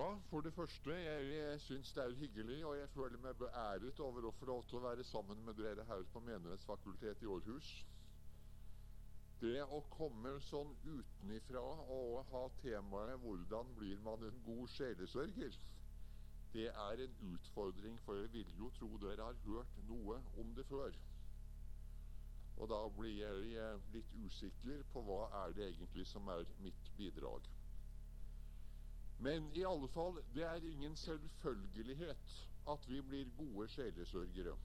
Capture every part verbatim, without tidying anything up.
Ja, for det første, jeg, jeg synes det er hyggelig, og jeg føler meg beæret over å få lov til å være sammen med dere her på Menighetsfakultetet i Århus. Det å komme sånn utenifra og ha temaet «Hvordan blir man en god sjelesørger?» Det er en utfordring, for jeg vil jo tro dere har hørt noe om det før. Og da blir jeg litt usikker på hva er det egentlig som er mitt bidrag. Men i alle fall, det er ingen selvfølgelighet at vi blir gode sjelesørgere.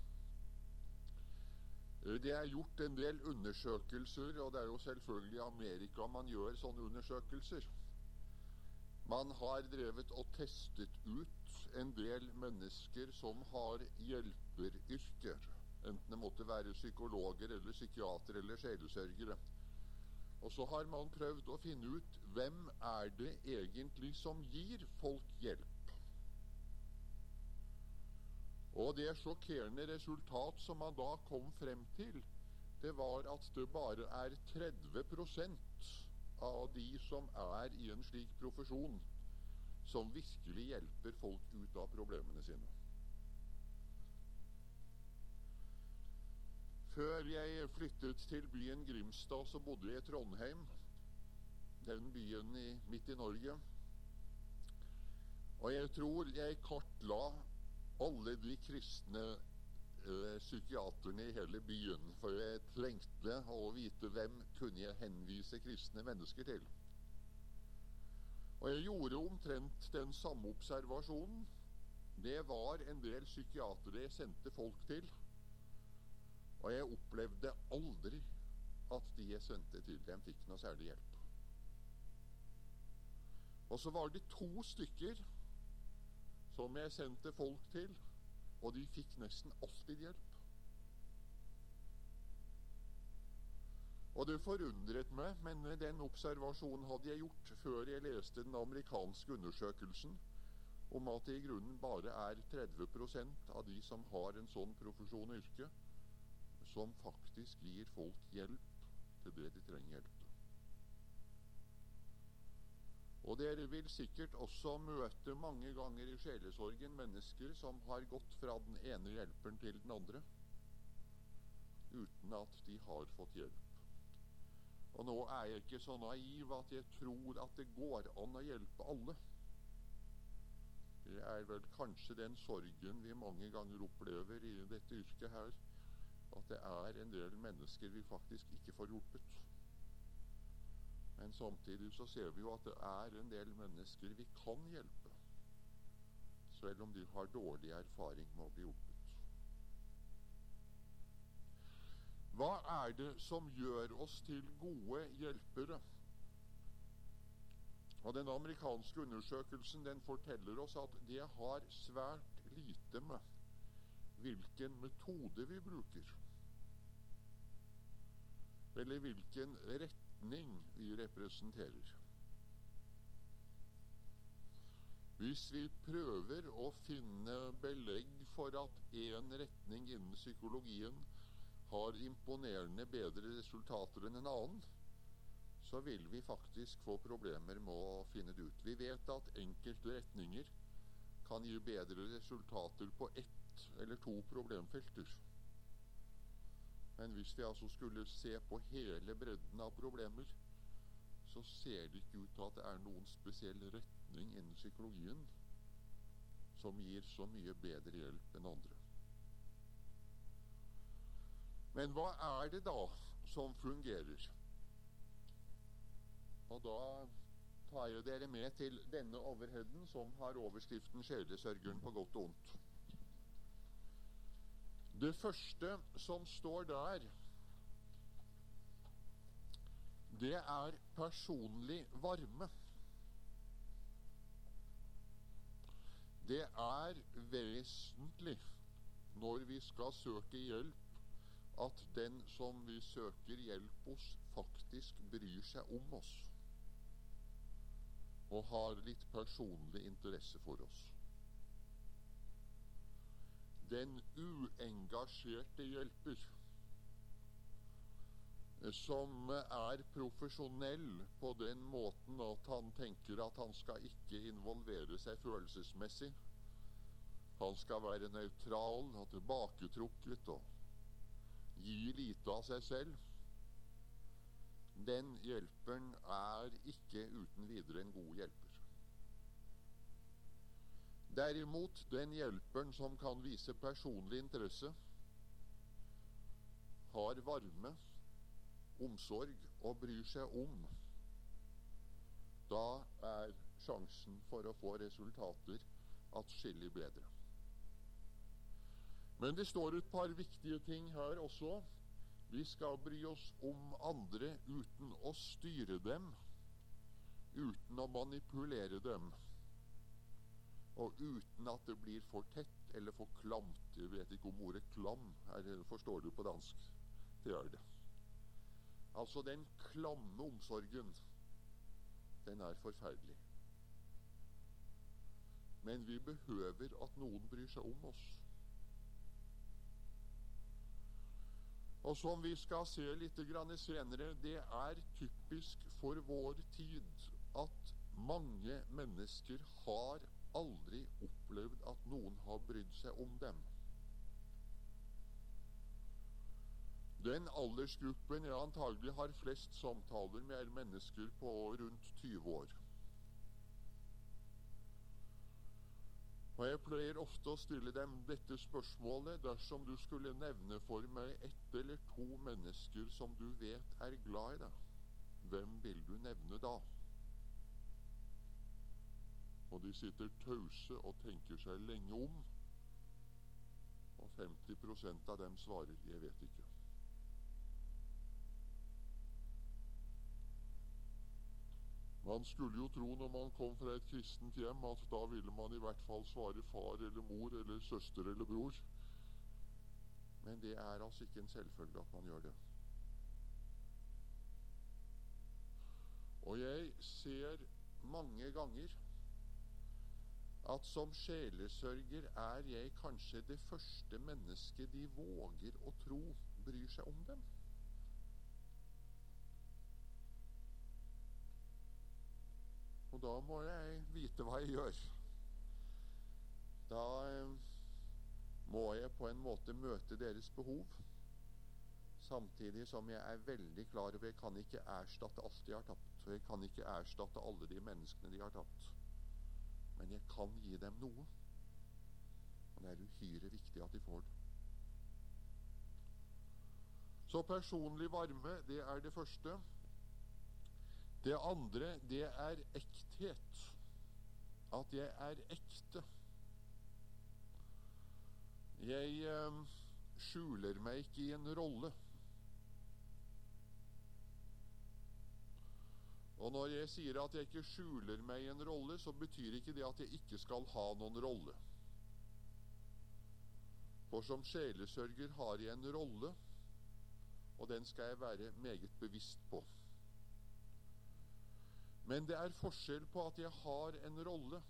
Det er gjort en del undersøkelser, og det er jo selvfølgelig i Amerika man gjør sånne undersøkelser. Man har drevet og testet ut en del mennesker som har hjelperyrker, enten det måtte være psykologer eller psykiater eller sjelesørgere. Og så har man prøvd å finne ut hvem er det egentlig som gir folk hjelp. Og det sjokkerende resultat som man da kom frem til, det var at det bare er tretti prosent av de som er i en slik profesjon som virkelig hjelper folk ut av problemene sine. Før jeg flyttet til byen Grimstad, så bodde jeg i Trondheim, den byen i, midt i Norge. Og jeg tror jeg kartla alle de kristne eh, psykiaterne i hele byen, for jeg trengte å vite hvem kunne jeg henvise kristne mennesker til. Og jeg gjorde omtrent den samme observasjonen. Det var en del psykiatere jeg sendte folk til, og jeg opplevde aldri at de jeg sendte til dem fikk noe særlig hjelp. Og så var det to stykker som jeg sendte folk til, og de fikk nesten alltid hjelp. Og det forundret meg, men den observasjonen hadde jeg gjort før jeg leste den amerikanske undersøkelsen om at det i grunnen bare er tretti prosent av de som har en sånn profesjon og yrke som faktisk gir folk hjelp til det de trenger hjelp til. Og dere vil sikkert også møte mange ganger i sjelesorgen mennesker som har gått fra den ene hjelperen til den andre uten at de har fått hjelp. Og nå er jeg ikke så naiv at jeg tror at det går an å hjelpe alle. Det er vel kanskje den sorgen vi mange ganger opplever i dette yrket her, at det er en del mennesker vi faktisk ikke får hjulpet. Men samtidig så ser vi jo at det er en del mennesker vi kan hjelpe, selv om de har dårlig erfaring med å bli hjulpet. Hva er det som gjør oss til gode hjelpere? Og den amerikanske undersøkelsen den forteller oss at det har svært lite med hvilken metode vi bruker, eller hvilken retning vi representerer. Hvis vi prøver å finne belegg for at en retning innen psykologien har imponerende bedre resultater enn en annen, så vil vi faktisk få problemer med å finne det ut. Vi vet at enkelte retninger kan gi bedre resultater på ett eller to problemfelter. Men hvis vi altså skulle se på hele bredden av problemer, så ser det ikke ut til at det er noen spesiell retning innen psykologien som gir så mye bedre hjelp enn andre. Men hva er det da som fungerer? Og da tar jeg dere med til denne overheaden som har overskriften «Sjelesørgeren på godt og ondt». Det første som står der, det er personlig varme. Det er vesentlig når vi skal søke hjelp, at den som vi søker hjelp hos faktisk bryr seg om oss og har litt personlig interesse for oss. Den uengasjerte hjelper, som er profesjonell på den måten at han tenker at han skal ikke involvere seg følelsesmessig. Han skal være nøytral og tilbaketrukket og gi lite av seg selv. Den hjelperen er ikke uten videre en god hjelper. Derimot den hjelperen som kan vise personlig interesse, har varme, omsorg og bryr seg om, da er sjansen for å få resultater atskillig bedre. Men det står et par viktige ting her også. Vi skal bry oss om andre uten å styre dem, uten å manipulere dem, og uten at det blir for tett eller for klamt. Jeg vet ikke om ordet klam er, forstår du på dansk. Det gjør det. Altså den klamme omsorgen, den er forferdelig. Men vi behøver at noen bryr seg om oss. Og som vi skal se litt grann senere, det er typisk for vår tid at mange mennesker har aldri opplevd at noen har brydd seg om dem. Den aldersgruppen jeg antagelig har flest samtaler med, er mennesker på rundt tyve år. Og jeg pleier ofte å stille dem dette spørsmålet: dersom du skulle nevne for meg ett eller to mennesker som du vet er glad i deg, hvem vil du nevne da? Og de sitter tause og tenker seg lenge om, og femti prosent av dem svarer: jeg vet ikke. Man skulle jo tro når man kom fra et kristent hjem at da ville man i hvert fall svare far eller mor eller søster eller bror. Men det er altså ikke en selvfølge at man gjør det. Og jeg ser mange ganger at som sjelesørger er jeg kanskje det første mennesket de våger å tro bryr seg om dem. Og da må jeg vite hva jeg gjør. Da eh, må jeg på en måte møte deres behov, samtidig som jeg er veldig klar over jeg kan ikke erstatte alt de har tapt, og jeg kan ikke erstatte alle de menneskene de har tapt. Men jeg kan gi dem noe, og det er uhyre viktig at de får det. Så personlig varme, det er det første. Det andre, det er ekthet. At jeg er ekte. Jeg eh, skjuler meg ikke i en rolle. Og når jeg sier at jeg ikke skjuler meg i en rolle, så betyr ikke det at jeg ikke skal ha noen rolle. For som sjelesørger har jeg en rolle, og den skal jeg være meget bevisst på. Men det er forskjell på at jeg har en rolle,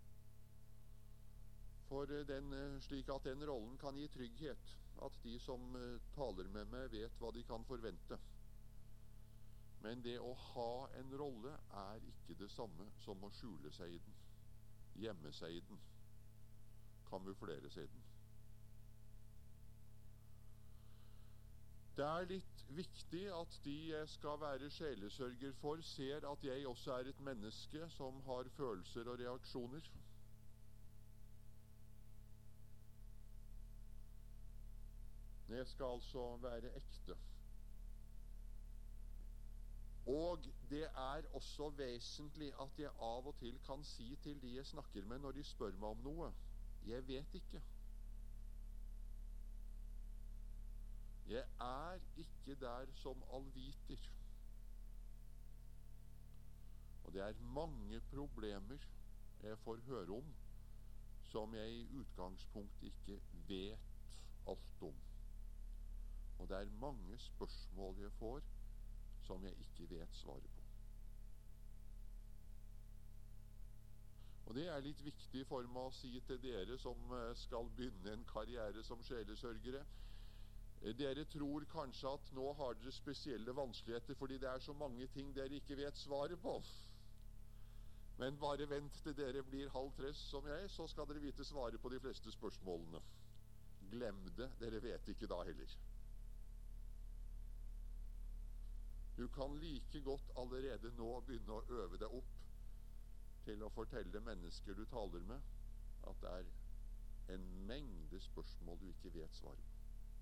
for den, slik at den rollen kan gi trygghet, at de som taler med meg vet hva de kan forvente. Men det å ha en rolle er ikke det samme som å skjule seg i den, gjemme seg i den, kamuflere seg i den. Det er litt viktig at de jeg skal være sjelesørger for, ser at jeg også er et menneske som har følelser og reaksjoner. Jeg skal altså være ekte. Og det er også vesentlig at jeg av og til kan si til de jeg snakker med når de spør meg om noe: jeg vet ikke. Jeg er ikke der som allviter. Og det er mange problemer jeg får høre om som jeg i utgangspunktet ikke vet alt om. Og det er mange spørsmål jeg får som jeg ikke vet svaret på. Og det er litt viktig for meg å si til dere som skal begynne en karriere som sjelesørgere. Dere tror kanskje at nå har dere spesielle vanskeligheter fordi det er så mange ting dere ikke vet svaret på. Men bare vent til dere blir halv tress som jeg, så skal dere vite svaret på de fleste spørsmålene. Glem det, dere vet ikke da heller. Du kan like godt allerede nå begynne å øve deg opp til å fortelle mennesker du taler med, at det er en mengde spørsmål du ikke vet svaret på.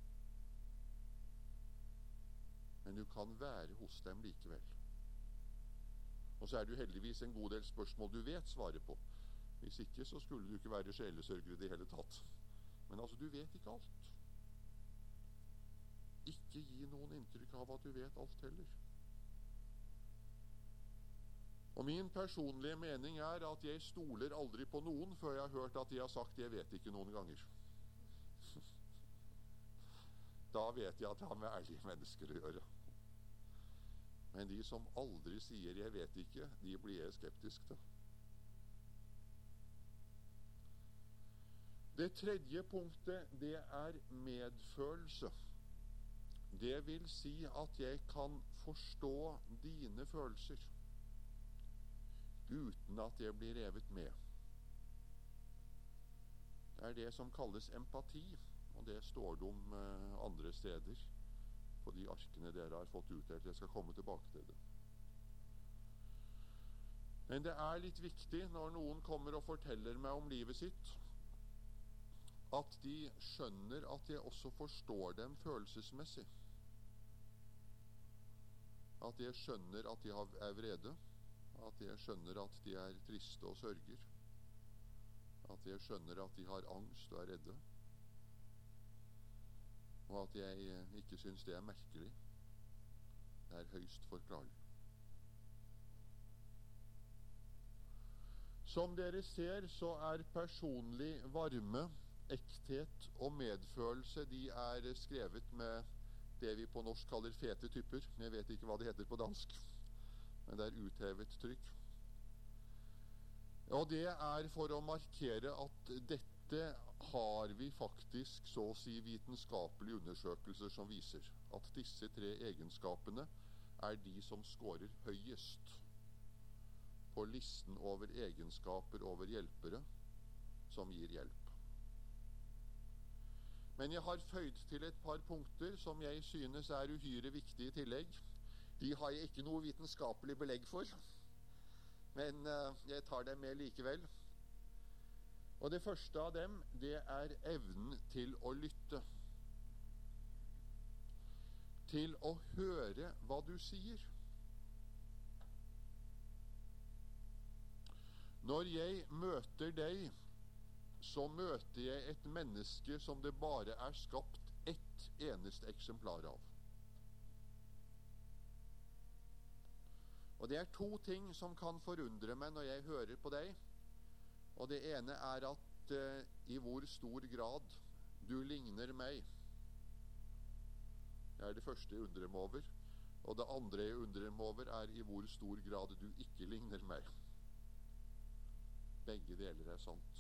Men du kan være hos dem likevel. Og så er det jo heldigvis en god del spørsmål du vet svaret på. Hvis ikke så skulle du ikke være sjelesørger i det hele tatt. Men altså, du vet ikke alt. Ikke gi noen inntrykk av at du vet alt heller. Og min personlige mening er at jeg stoler aldri på noen før jeg har hørt at de har sagt 'jeg vet ikke' noen ganger. Da vet jeg at det har med ærlige mennesker å gjøre. Men de som aldri sier 'jeg vet ikke', de blir jeg skeptisk til. Det tredje punktet, det er medfølelse. Det vil si at jeg kan forstå dine følelser uten at jeg blir revet med. Det er det som kalles empati, og det står det om uh, andre steder på de arkene dere har fått utdelt. Jeg skal komme tilbake til det. Men det er litt viktig når noen kommer og forteller meg om livet sitt, at de skjønner at jeg også forstår dem følelsesmessig. At jeg skjønner at de er vrede, at jeg skjønner at de er triste og sørger, at jeg skjønner at de har angst og er redde, og at jeg ikke synes det er merkelig. Det er høyst forklarlig. Som dere ser, så er personlig varme, ekthet og medfølelse, de er skrevet med det vi på norsk kaller fete typer. Jeg vet ikke hva det heter på dansk, men det er uthevet trykk. Og det er for å markere at dette har vi faktisk så å si vitenskapelige undersøkelser som viser at disse tre egenskapene er de som scorer høyest på listen over egenskaper over hjelpere som gir hjelp. Men jeg har føyd til et par punkter som jeg synes er uhyre viktige i tillegg. De har jeg ikke noe vitenskapelig belegg for, men uh, jeg tar dem med likevel. Og det første av dem, det er evnen til å lytte. Til å høre hva du sier. Når jeg møter deg, så møter jeg et menneske som det bare er skapt ett eneste eksemplar av. Og det er to ting som kan forundre meg når jeg hører på deg. Og det ene er at uh, i hvor stor grad du ligner meg. Det er det første jeg undrer meg over. Og det andre jeg undrer meg over er i hvor stor grad du ikke ligner meg. Begge deler er sant.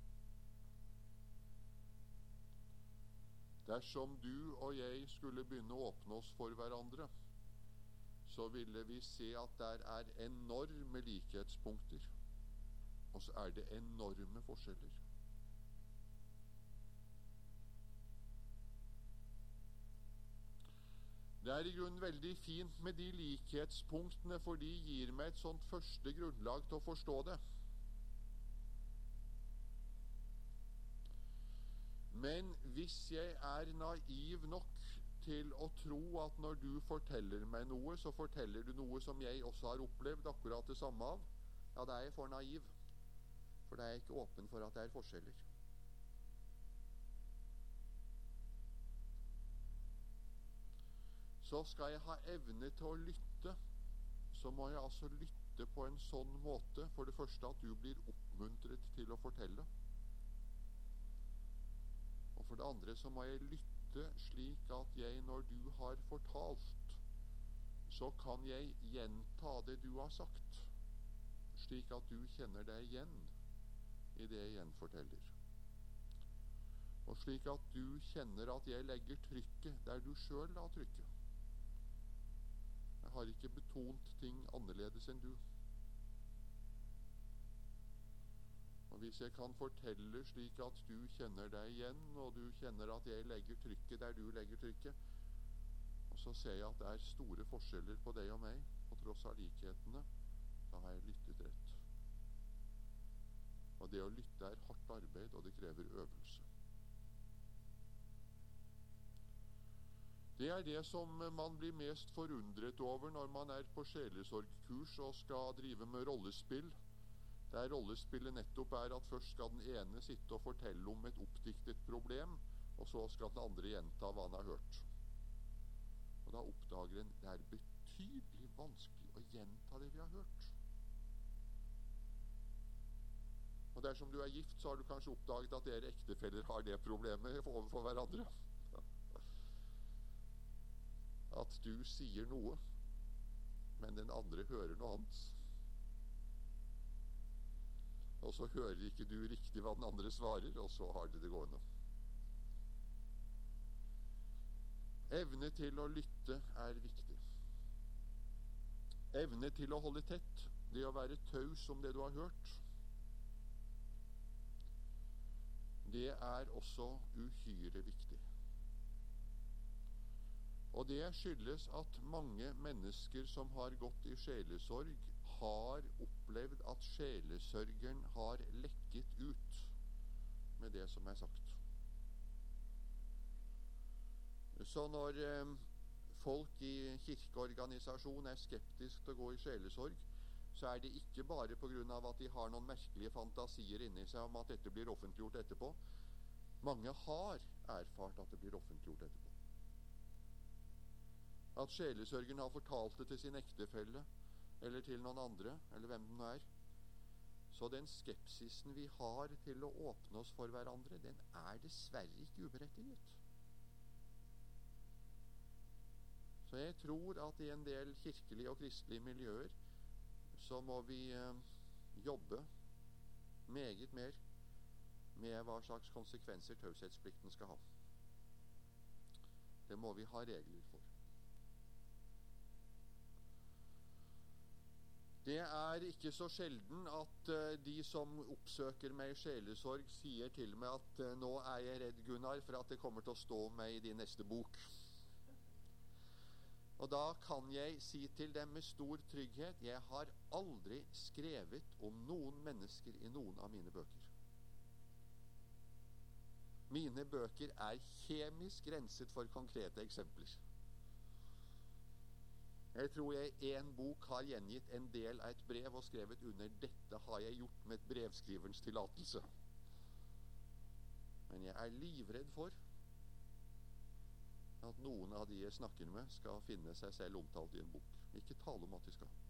Dersom du og jeg skulle begynne å åpne oss for hverandre, så ville vi se at der er enorme likhetspunkter, og så er det enorme forskjeller. Det er i grunnen veldig fint med de likhetspunktene, for de gir meg et sånt første grunnlag til å forstå det. Men hvis jeg er naiv nok til å tro at når du forteller meg noe, så forteller du noe som jeg også har opplevd akkurat det samme av, ja, da er jeg for naiv. For da er jeg ikke åpen for at det er forskjeller. Så skal jeg ha evne til å lytte, så må jeg altså lytte på en sånn måte, for det første at du blir oppmuntret til å fortelle. Og for det andre så må jeg lytte slik at jeg, når du har fortalt, så kan jeg gjenta det du har sagt, slik at du kjenner deg igjen i det jeg gjenforteller. Og slik at du kjenner at jeg legger trykket der du sjøl la trykket. Jeg har ikke betont ting annerledes enn du. Og hvis jeg kan fortelle slik at du kjenner deg igjen, og du kjenner at jeg legger trykket der du legger trykket, og så ser jeg at det er store forskjeller på deg og meg, på tross av likhetene, da har jeg lyttet rett. Og det å lytte er hardt arbeid, og det krever øvelse. Det er det som man blir mest forundret over når man er på sjelesorgkurs og skal drive med rollespill. Der rollespillet nettopp er at først skal den ene sitte og fortelle om et oppdiktet problem, og så skal den andre gjenta hva han har hørt. Og da oppdager en det er betydelig vanskelig å gjenta det vi har hørt. Og dersom du er gift, så har du kanskje oppdaget at dere ektefeller har det problemet overfor hverandre. At du sier noe, men den andre hører noe annet. Og så hører ikke du riktig hva den andre svarer, og så har det det gående. Evne til å lytte er viktig. Evne til å holde tett, det å være taus om det du har hørt, det er også uhyre viktig. Og det skyldes at mange mennesker som har gått i sjelesorg, har opplevd at sjelesørgeren har lekket ut med det som er sagt. Så når eh, folk i kirkeorganisasjon er skeptisk til å gå i sjelesorg, så er det ikke bare på grunn av at de har noen merkelige fantasier inni seg om at dette blir offentliggjort etterpå. Mange har erfart at det blir offentliggjort etterpå. At sjelesørgeren har fortalt det til sin ektefelle, eller til noen andre, eller hvem det nå er. Så den skepsisen vi har til å åpne oss for hverandre, den er dessverre ikke uberettiget. Så jeg tror at i en del kirkelige og kristelige miljøer så må vi eh, jobbe meget mer med hva slags konsekvenser taushetsplikten skal ha. Det må vi ha regler for. Det er ikke så sjelden at uh, de som oppsøker meg i sjelesorg, sier til meg at uh, nå er jeg redd, Gunnar, for at det kommer til å stå om meg i din neste bok. Og da kan jeg si til dem med stor trygghet, jeg har aldri skrevet om noen mennesker i noen av mine bøker. Mine bøker er kjemisk renset for konkrete eksempler. Jeg tror jeg i en bok har gjengitt en del av et brev og skrevet under dette har jeg gjort med et brevskriverens tillatelse. Men jeg er livredd for at noen av de jeg snakker med skal finne seg selv omtalt i en bok. Ikke tale om at de skal.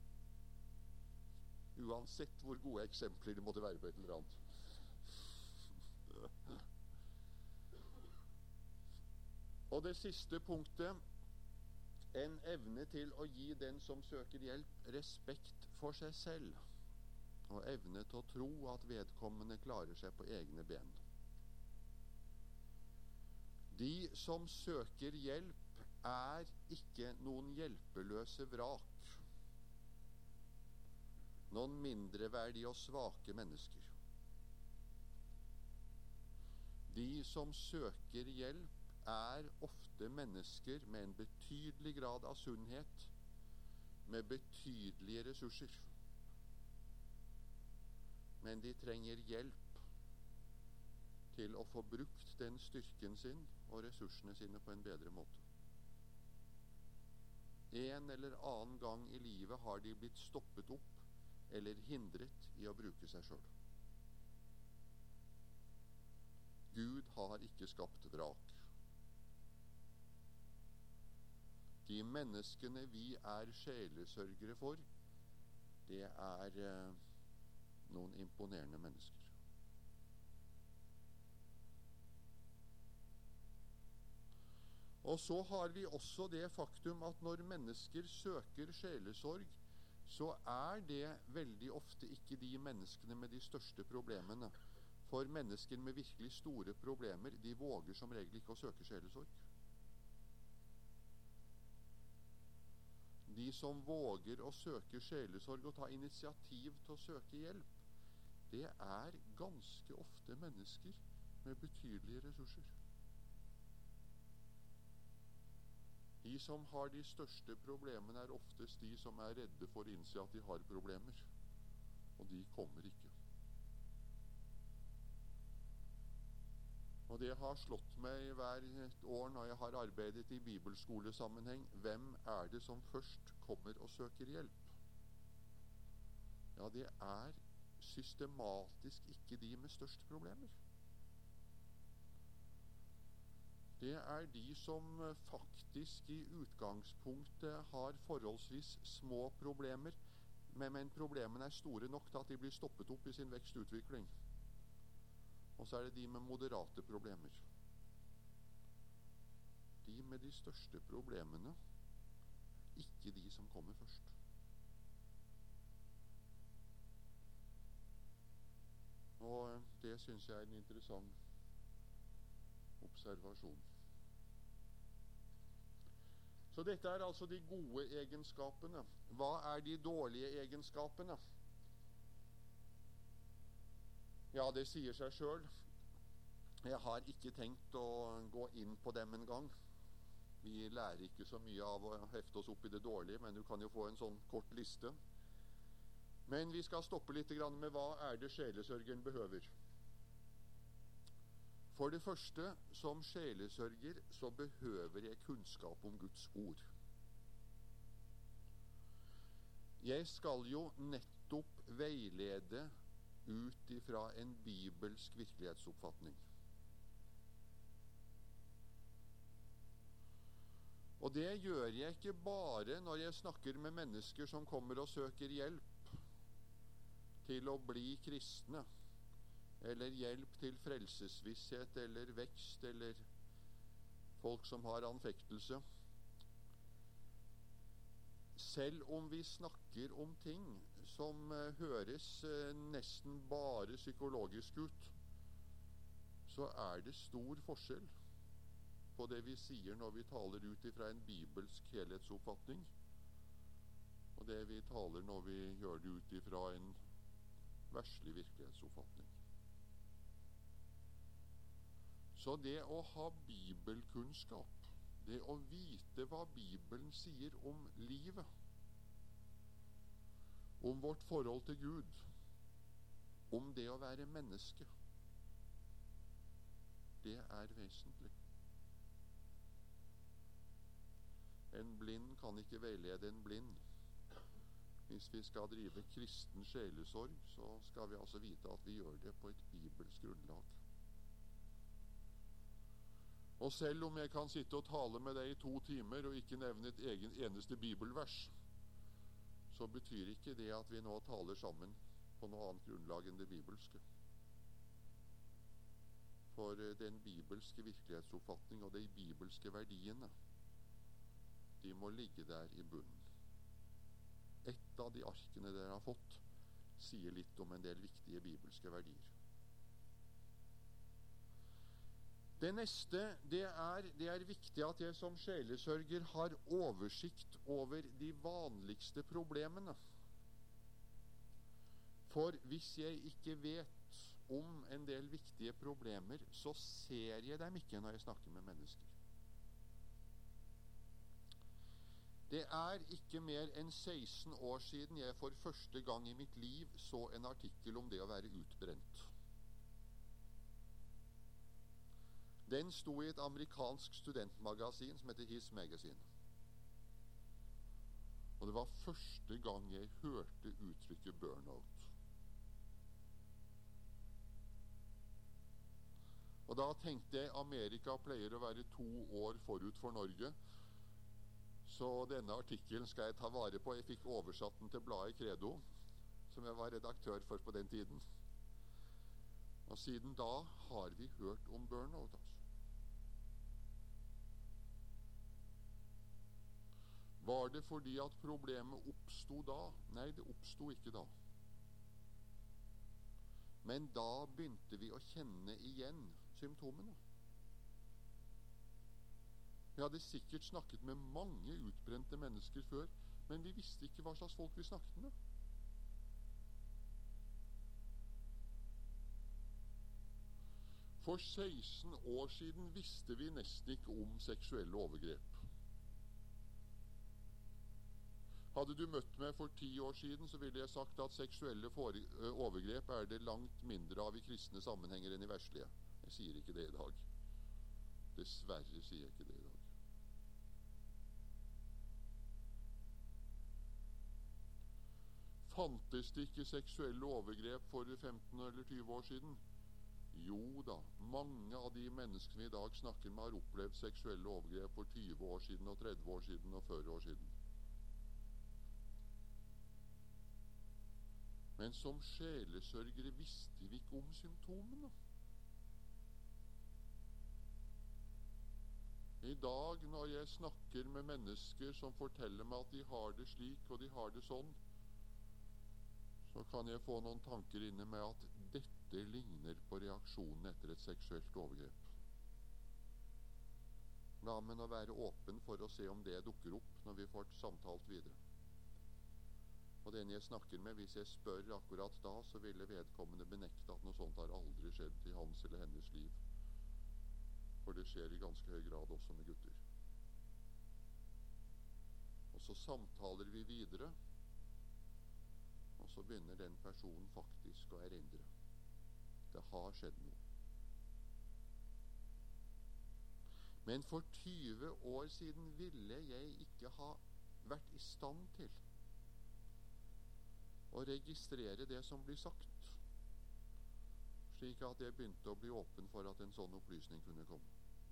Uansett hvor gode eksempler det måtte være på et eller annet. Og det siste punktet, en evne til å gi den som søker hjelp, respekt for seg selv, og evne til å tro at vedkommende klarer seg på egne ben. De som søker hjelp, er ikke noen hjelpeløse vrak, noen mindreverdige og svake mennesker. De som søker hjelp, er ofte mennesker med en betydelig grad av sunnhet, med betydelige ressurser. Men de trenger hjelp til å få brukt den styrken sin og ressursene sine på en bedre måte. En eller annen gang i livet har de blitt stoppet opp eller hindret i å bruke seg selv. Gud har ikke skapt vrak. De menneskene vi er sjelesørgere for, det er eh, noen imponerende mennesker. Og så har vi også det faktum at når mennesker søker sjelesorg, så er det veldig ofte ikke de menneskene med de største problemene. For mennesker med virkelig store problemer, de våger som regel ikke å søke sjelesorg. De som våger å søke sjelesorg og ta initiativ til å søke hjelp, det er ganske ofte mennesker med betydelige ressurser. De som har de største problemene, er oftest de som er redde for å innse at de har problemer, og de kommer ikke. Og det har slått meg hver år når jeg har arbeidet i bibelskolesammenheng. Hvem er det som først kommer og søker hjelp? Ja, det er systematisk ikke de med størst problemer. Det er de som faktisk i utgangspunktet har forholdsvis små problemer, men problemene er store nok til at de blir stoppet opp i sin vekstutvikling. Og så er det de med moderate problemer. De med de største problemene, ikke de som kommer først. Og det synes jeg er en interessant observasjon. Så dette er altså de gode egenskapene. Hva er de dårlige egenskapene? Ja, det sier seg selv. Jeg har ikke tenkt å gå inn på dem en gang. Vi lærer ikke så mye av å hefte oss opp i det dårlige, men du kan jo få en sånn kort liste. Men vi skal stoppe litt med hva er det sjelesørgeren behøver. For det første, som sjelesørger, så behøver jeg kunnskap om Guds ord. Jeg skal jo nettopp veilede ut ifra en bibelsk virkelighetsoppfatning. Og det gjør jeg ikke bare når jeg snakker med mennesker som kommer og søker hjelp til å bli kristne, eller hjelp til frelsesvisshet, eller vekst, eller folk som har anfektelse. Selv om vi snakker om ting som uh, høres uh, nesten bare psykologisk ut, så er det stor forskjell på det vi sier når vi taler ut ifra en bibelsk helhetsoppfatning, og det vi taler når vi gjør det ut ifra en verslig virkelighetsoppfatning. Så det å ha bibelkunnskap, det å vite hva Bibelen sier om livet, om vårt forhold til Gud, om det å være menneske, det er vesentlig. En blind kan ikke veilede en blind. Hvis vi skal drive kristen sjelesorg, så skal vi altså vite at vi gjør det på et bibelsk grunnlag. Og selv om jeg kan sitte og tale med deg i to timer og ikke nevne et egen, eneste bibelvers, så betyr ikke det at vi nå taler sammen på noe annet grunnlag enn det bibelske. For den bibelske virkelighetsoppfatning og de bibelske verdiene, de må ligge der i bunnen. Et av de arkene dere har fått, sier litt om en del viktige bibelske verdier. Det neste, det er, det er viktig at jeg som sjelesørger har oversikt over de vanligste problemene. For hvis jeg ikke vet om en del viktige problemer, så ser jeg dem ikke når jeg snakker med mennesker. Det er ikke mer enn seksten år siden jeg for første gang i mitt liv så en artikkel om det å være utbrent. Den sto i et amerikansk studentmagasin som heter His Magazine. Og det var første gang jeg hørte uttrykket burnout. Og da tenkte jeg Amerika pleier å være to år forut for Norge, så denne artikkelen skal jeg ta vare på. Jeg fikk oversatt den til bladet Credo, som jeg var redaktør for på den tiden. Og siden da har vi hørt om burnout, altså. Var det fordi at problemet oppsto da? Nei, det oppsto ikke da. Men da begynte vi å kjenne igjen symptomene. Vi hadde sikkert snakket med mange utbrente mennesker før, men vi visste ikke hva slags folk vi snakket med. For seksten år siden visste vi nesten ikke om seksuelle overgrep. Hadde du møtt meg for ti år siden, så ville jeg sagt at seksuelle overgrep er det langt mindre av i kristne sammenhenger enn i verslige. Jeg sier ikke det i dag. Dessverre sier jeg ikke det i dag. Fantes det ikke seksuelle overgrep for femten eller tyve år siden? Jo da, mange av de menneskene vi i dag snakker med, har opplevd seksuelle overgrep for tyve år siden og tretti år siden og førti år siden. Men som sjelesørgere visste vi ikke om symptomene. I dag, når jeg snakker med mennesker som forteller meg at de har det slik og de har det sånn, så kan jeg få noen tanker inne med at dette ligner på reaksjonen etter et seksuelt overgrep. La meg nå være åpen for å se om det dukker opp når vi får samtalt videre. Og den jeg snakker med, hvis jeg spør akkurat da, så ville vedkommende benekte at noe sånt har aldri skjedd i hans eller hennes liv. For det skjer i ganske høy grad også med gutter. Og så samtaler vi videre, og så begynner den personen faktisk å erindre. Det har skjedd noe. Men for tyve år siden ville jeg ikke ha vært i stand til å registrere det som blir sagt, slik at jeg begynte å bli åpen for at en sånn opplysning kunne komme.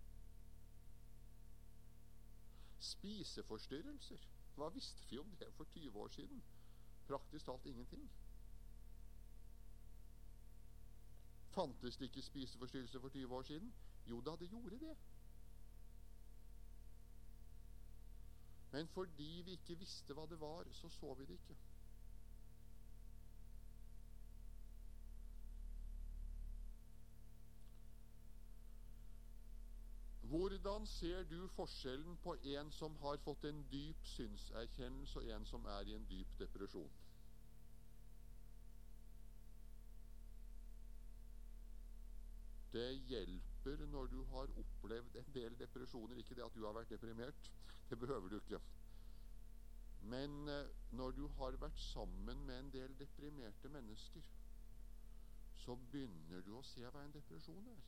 Spiseforstyrrelser. Hva visste vi om det for tyve år siden? Praktisk talt ingenting. Fantes det ikke spiseforstyrrelser for tyve år siden? Jo da, det gjorde det. Men fordi vi ikke visste hva det var, så så vi det ikke. Hvordan ser du forskjellen på en som har fått en dyp synserkjennelse og en som er i en dyp depresjon? Det hjelper når du har opplevd en del depresjoner. Ikke det at du har vært deprimert, det behøver du ikke. Men når du har vært sammen med en del deprimerte mennesker, så begynner du å se hva en depresjon er.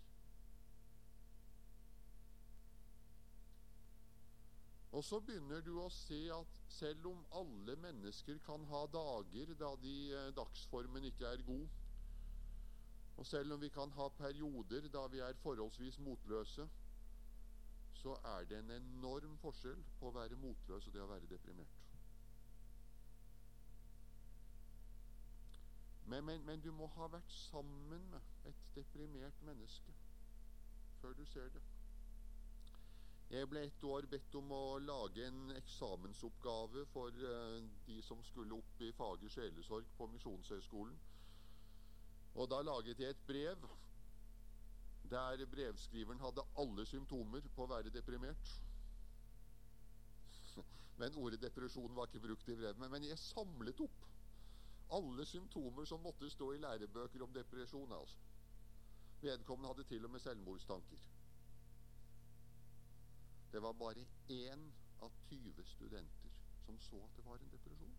Og så begynner du å se at selv om alle mennesker kan ha dager da de, dagsformen ikke er god, og selv om vi kan ha perioder da vi er forholdsvis motløse, så er det en enorm forskjell på å være motløs og det å være deprimert. Men, men, men du må ha vært sammen med et deprimert menneske før du ser det. Jeg ble et år bedt om å lage en eksamensoppgave for uh, de som skulle opp i faget sjelesorg på Misjonshøgskolen. Og da laget jeg et brev der brevskriveren hadde alle symptomer på å være deprimert. Men ordet depresjon var ikke brukt i brevet. Men jeg samlet opp alle symptomer som måtte stå i lærebøker om depresjon. Altså. Vedkommende hadde til og med selvmordstanker. Det var bare én av tyve studenter som så at det var en depresjon.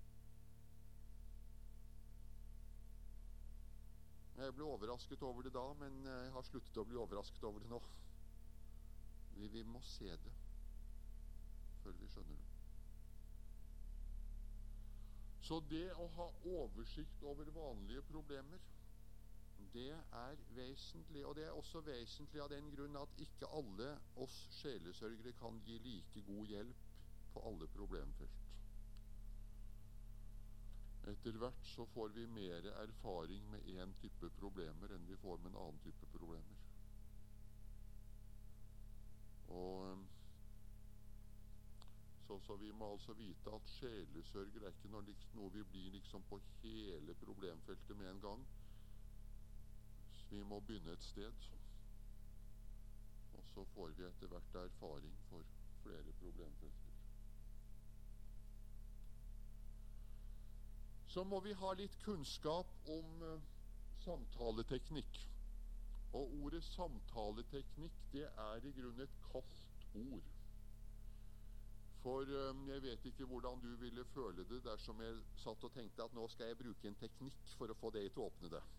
Jeg ble overrasket over det da, men jeg har sluttet å bli overrasket over det nå. Vi, vi må se det før vi skjønner det. Så det å ha oversikt over vanlige problemer, det er vesentlig, og det er også vesentlig av den grunn at ikke alle oss sjelesørgere kan gi like god hjelp på alle problemfelt. Etter hvert så får vi mer erfaring med en type problemer enn vi får med en annen type problemer. Og så, så vi må altså vite at sjelesørger er ikke noe, noe vi blir liksom på hele problemfeltet med en gang. Vi må begynne et sted, og så får vi etter hvert erfaring for flere problemfelter. Så må vi ha litt kunnskap om uh, samtaleteknikk. Og ordet samtaleteknikk, det er i grunnen et kaldt ord. For um, jeg vet ikke hvordan du ville føle det dersom jeg satt og tenkte at nå skal jeg bruke en teknikk for å få deg til å åpne det.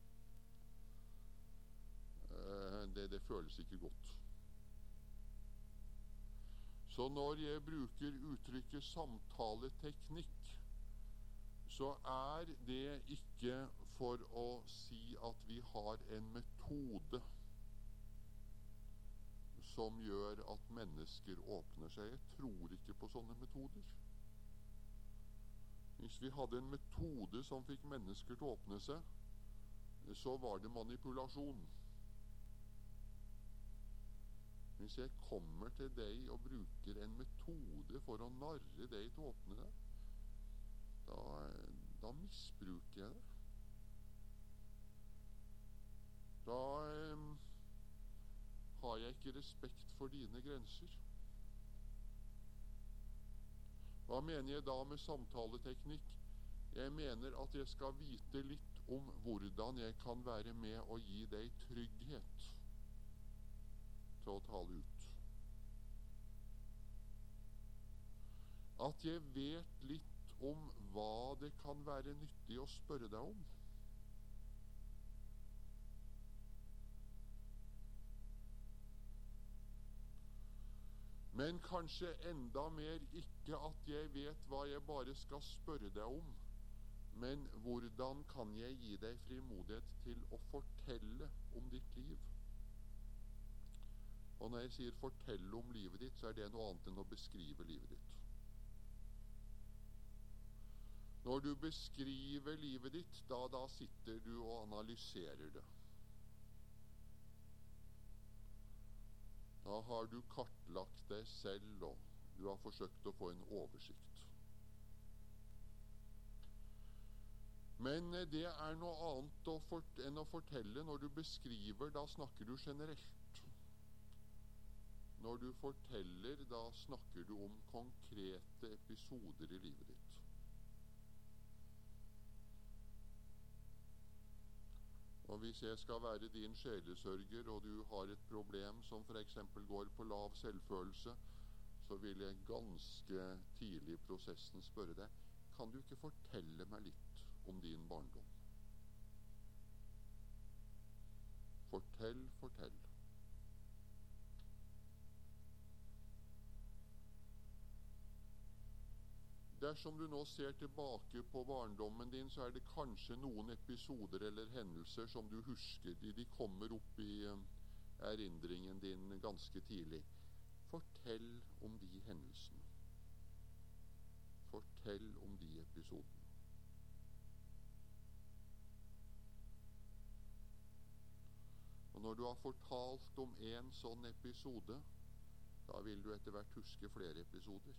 Uh, det, det føles ikke godt. Så når jeg bruker uttrykket samtaleteknikk, så er det ikke for å si at vi har en metode som gjør at mennesker åpner seg. Jeg tror ikke på sånne metoder. Hvis vi hadde en metode som fikk mennesker til å åpne seg, så var det manipulasjon. Hvis jeg kommer til deg og bruker en metode for å narre deg til å åpne deg, Da, da misbruker jeg det. Da eh, har jeg ikke respekt for dine grenser. Hva mener jeg da med samtaleteknikk? Jeg mener at jeg skal vite litt om hvordan jeg kan være med og gi deg trygghet til å tale ut. At jeg vet litt om hva det kan være nyttig å spørre deg om. Men kanskje enda mer ikke at jeg vet hva jeg bare skal spørre deg om, men hvordan kan jeg gi deg frimodighet til å fortelle om ditt liv. Og når jeg sier fortelle om livet ditt, så er det noe annet enn å beskrive livet ditt. Når du beskriver livet ditt, da, da sitter du og analyserer det. Da har du kartlagt deg selv, og du har forsøkt å få en oversikt. Men det er noe annet å fort- enn å fortelle. Når du beskriver, da snakker du generelt. Når du forteller, da snakker du om konkrete episoder i livet ditt. Og hvis jeg skal være din sjelesørger, og du har et problem som for eksempel går på lav selvfølelse, så vil jeg ganske tidlig i prosessen spørre deg, kan du ikke fortelle meg litt om din barndom? Fortell, fortell. Dersom du nå ser tilbake på barndommen din, så er det kanskje noen episoder eller hendelser som du husker. De, de kommer opp i uh, erindringen din ganske tidlig. Fortell om de hendelsene. Fortell om de episodene. Og når du har fortalt om en sånn episode, da vil du etter hvert huske flere episoder.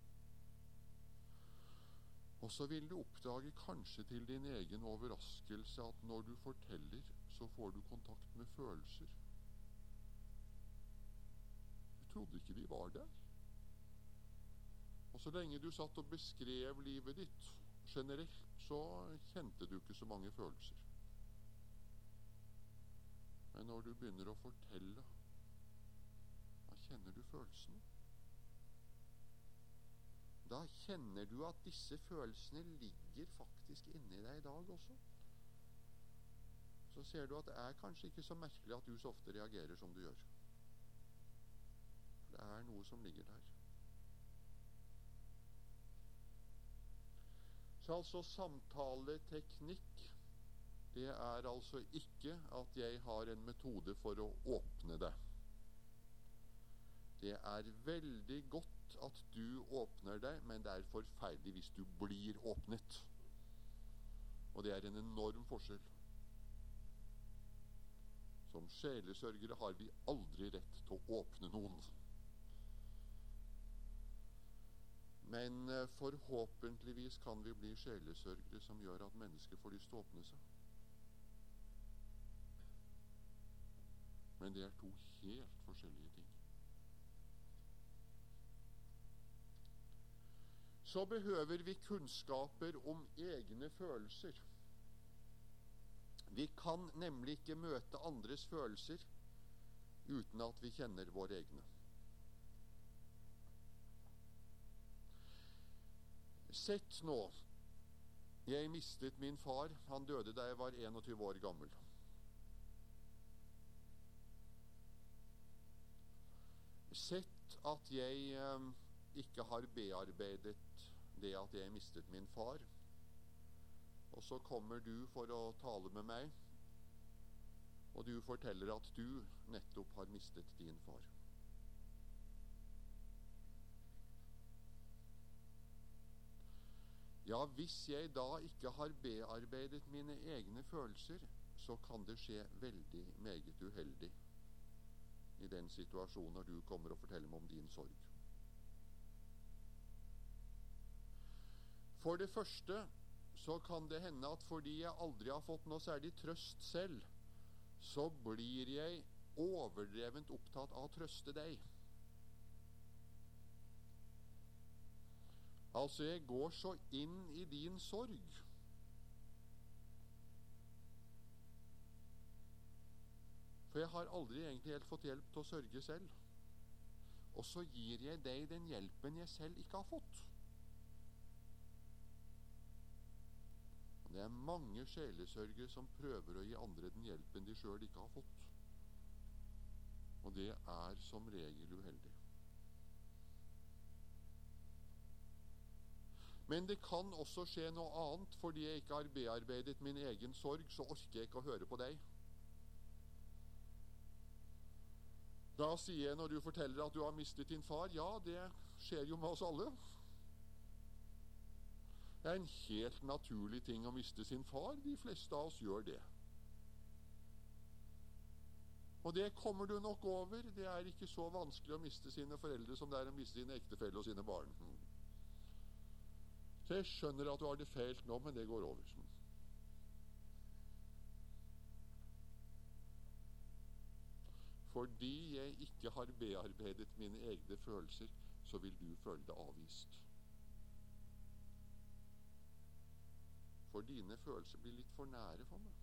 Og så vil du oppdage, kanskje til din egen overraskelse, at når du forteller, så får du kontakt med følelser. Du trodde ikke de var der. Og så lenge du satt og beskrev livet ditt generelt, så kjente du ikke så mange følelser. Men når du begynner å fortelle, da kjenner du følelsene. Da kjenner du at disse følelsene ligger faktisk inni deg i dag også. Så ser du at det er kanskje ikke så merkelig at du så ofte reagerer som du gjør. For det er noe som ligger der. Så altså samtaleteknikk, det er altså ikke at jeg har en metode for å åpne det. Det er veldig godt at du åpner deg, men det er forferdelig hvis du blir åpnet. Og det er en enorm forskjell. Som sjelesørgere har vi aldri rett til å åpne noen. Men forhåpentligvis kan vi bli sjelesørgere som gjør at mennesker får lyst til å åpne seg. Men det er to helt forskjellige ting. Så behøver vi kunnskaper om egne følelser. Vi kan nemlig ikke møte andres følelser uten at vi kjenner våre egne. Sett nå, jeg mistet min far. Han døde da jeg var enogtyve år gammel. Sett at jeg eh, ikke har bearbeidet det at jeg mistet min far, og så kommer du for å tale med meg, og du forteller at du nettopp har mistet din far. Ja, hvis jeg da ikke har bearbeidet mine egne følelser, så kan det skje veldig meget uheldig i den situasjonen når du kommer og forteller meg om din sorg. For det første så kan det hende at fordi jeg aldri har fått noe særlig trøst selv, så blir jeg overdrevent opptatt av å trøste deg. Altså, jeg går så inn i din sorg. For jeg har aldri egentlig helt fått hjelp til å sørge selv. Og så gir jeg deg den hjelpen jeg selv ikke har fått. Og det er mange sjelesørgere som prøver å gi andre den hjelpen de selv ikke har fått. Og det er som regel uheldig. Men det kan også skje noe annet. Fordi jeg ikke har bearbeidet min egen sorg, så orker jeg ikke å høre på deg. Da sier jeg når du forteller at du har mistet din far, ja, det skjer jo med oss alle. Det er en helt naturlig ting å miste sin far. De fleste av oss gjør det. Og det kommer du nok over. Det er ikke så vanskelig å miste sine foreldre som det er å miste sine ektefelle og sine barn. Så jeg skjønner at du har det feilt nå, men det går over. Fordi jeg ikke har bearbeidet mine egne følelser, så vil du føle deg avvist. For dine følelser blir litt for nære for meg.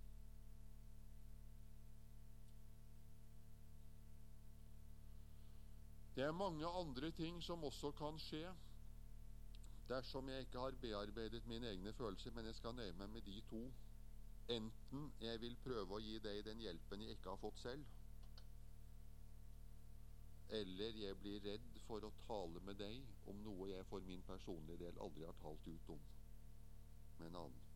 Det er mange andre ting som også kan skje dersom jeg ikke har bearbeidet mine egne følelser, men jeg skal nøye meg med de to. Enten jeg vil prøve å gi deg den hjelpen jeg ikke har fått selv, eller jeg blir redd for å tale med deg om noe jeg for min personlige del aldri har talt ut om med en annen.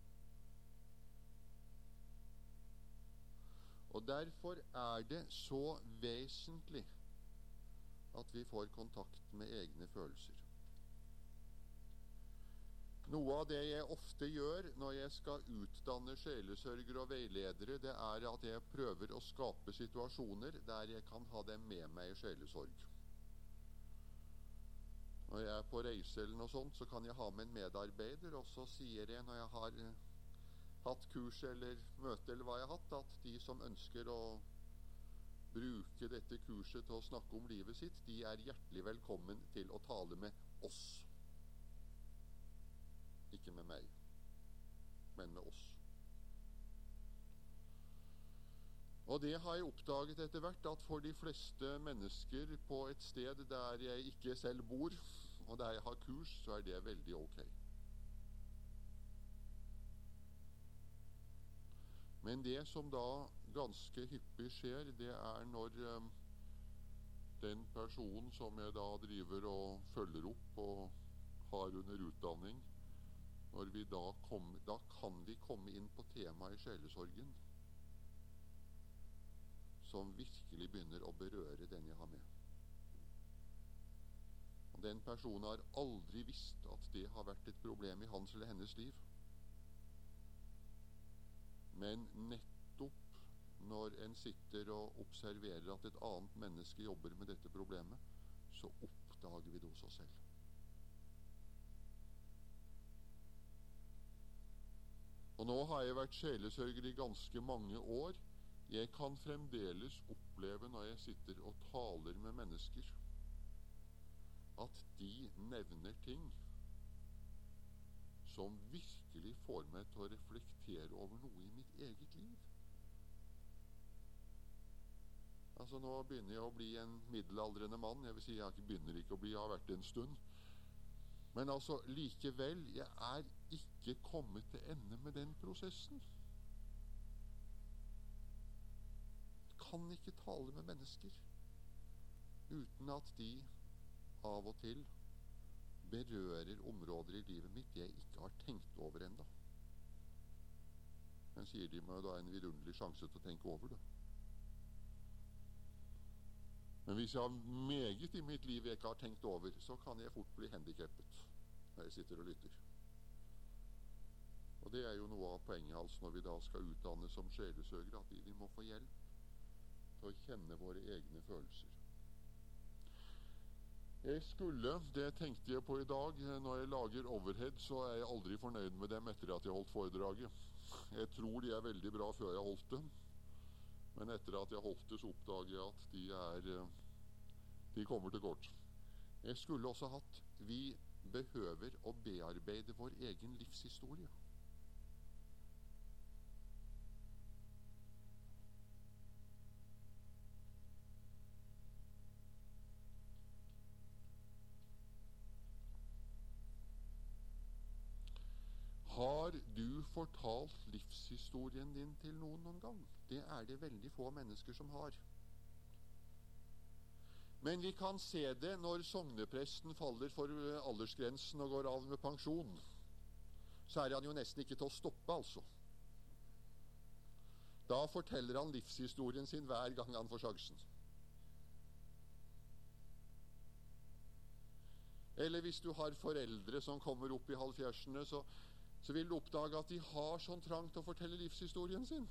Og derfor er det så vesentlig at vi får kontakt med egne følelser. Noe av det jeg ofte gjør når jeg skal utdanne sjelesørgere og veiledere, det er at jeg prøver å skape situasjoner der jeg kan ha dem med meg i sjelesorg. Når jeg er på reise eller noe sånt, så kan jeg ha med en medarbeider, og så sier jeg når jeg har hatt kurs eller møte eller hva jeg har hatt, at de som ønsker å bruke dette kurset til å snakke om livet sitt, de er hjertelig velkommen til å tale med oss. Ikke med meg, men med oss. Og det har jeg oppdaget etter hvert, at for de fleste mennesker på et sted der jeg ikke selv bor, og der jeg har kurs, så er det veldig ok. Men det som da ganske hyppig skjer, det er når um, den personen som jeg da driver og følger opp og har under utdanning, når vi da, kom, da kan vi komme inn på temaet i sjelesorgen som virkelig begynner å berøre den jeg har med. Og den personen har aldri visst at det har vært et problem i hans eller hennes liv. Men nettopp når en sitter og observerer at et annet menneske jobber med dette problemet, så oppdager vi det hos oss selv. Og nå har jeg vært sjelesørger i ganske mange år. Jeg kan fremdeles oppleve når jeg sitter og taler med mennesker, at de nevner ting som virkelig får meg til å reflektere over noe i mitt eget liv. Altså Nå begynner jeg å bli en middelaldrende mann. Jeg vil si jeg begynner ikke å bli, jeg har vært det en stund. Men altså, likevel, jeg er ikke kommet til ende med den prosessen. Jeg kan ikke tale med mennesker uten at de av og til berører områder i livet mitt jeg ikke har tenkt over enda. Men sier de meg da en vidunderlig sjanse til å tenke over det. Men hvis jeg har meget i mitt liv jeg ikke har tenkt over, så kan jeg fort bli handikappet når jeg sitter og lytter. Og det er jo noe av poenget hans når vi da skal utdanne som sjelesøgere, at vi, vi må få hjelp til å kjenne våre egne følelser. Jeg skulle, det tenkte jeg på i dag, når jeg lager overhead, så er jeg aldri fornøyd med dem etter at jeg har holdt foredraget. Jeg tror de er veldig bra før jeg har holdt det, men etter at jeg har holdt det, så oppdager jeg at de er, de kommer til kort. Jeg skulle også hatt, vi behøver å bearbeide vår egen livshistorie. Har du fortalt livshistorien din til noen noen gang? Det er det veldig få mennesker som har. Men vi kan se det når sognepresten faller for aldersgrensen og går av med pensjon. Så er han jo nesten ikke til å stoppe, altså. Da forteller han livshistorien sin hver gang han får sjansen. Eller hvis du har foreldre som kommer opp i halvfjerdsene, så så vil du oppdage at de har sånn trang til å fortelle livshistorien sin.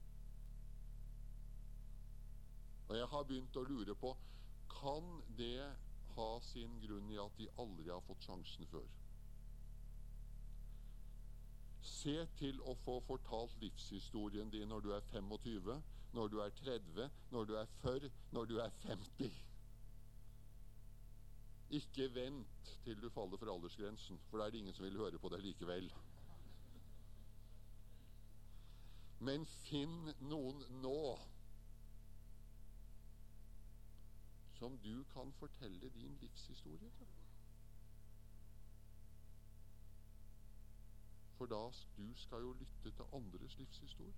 Og jeg har begynt å lure på, kan det ha sin grunn i at de aldri har fått sjansen før? Se til å få fortalt livshistorien din når du er tjuefem, når du er tretti, når du er førti, når du er femti. Ikke vent til du faller for aldersgrensen, for da er det ingen som vil høre på deg likevel. Men finn noen nå som du kan fortelle din livshistorie til. For da du skal jo lytte til andres livshistorie.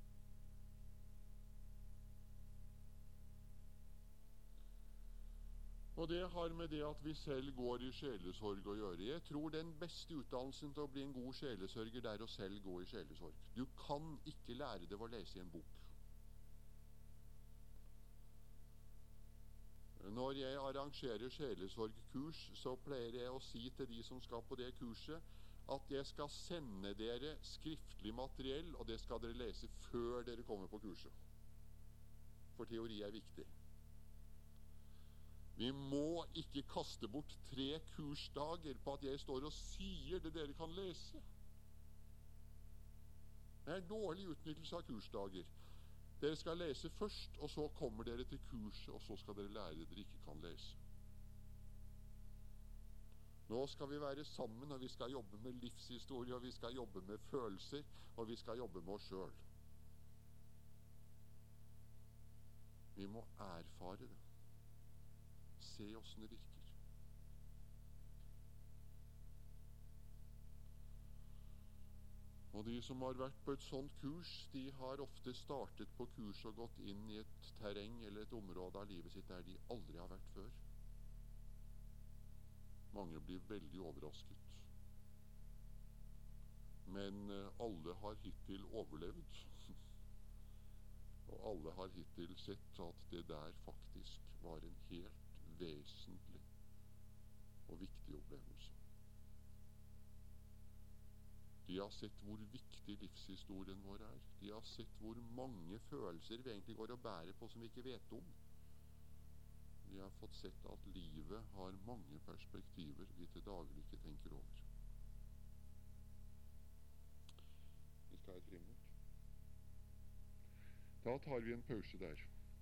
Og det har med det at vi selv går i sjelesorg å gjøre. Jeg tror den beste utdannelsen til å bli en god sjelesørger, det er å selv gå i sjelesorg. Du kan ikke lære det ved å lese i en bok. Når jeg arrangerer sjelesorgkurs, så pleier jeg å si til de som skal på det kurset, at jeg skal sende dere skriftlig materiell, og det skal dere lese før dere kommer på kurset. For teori er viktig. Vi må ikke kaste bort tre kursdager på at jeg står og sier det dere kan lese. Det er dårlig utnyttelse av kursdager. Dere skal lese først, og så kommer dere til kurset, og så skal dere lære det dere ikke kan lese. Nå skal vi være sammen, og vi skal jobbe med livshistorie, og vi skal jobbe med følelser, og vi skal jobbe med oss selv. Vi må erfare det. Se hvordan det virker. Og de som har vært på et sånt kurs, de har ofte startet på kurs og gått inn i et terreng eller et område av livet sitt der de aldri har vært før. Mange blir veldig overrasket. Men alle har hittil overlevd. Og alle har hittil sett at det der faktisk var en helt vesentlig og viktig opplevelse. De har sett hvor viktig livshistorien vår er. De har sett hvor mange følelser vi egentlig går og bærer på som vi ikke vet om. De har fått sett at livet har mange perspektiver vi til daglig ikke tenker over. Vi skal ha et friminutt. Da tar vi en pause der.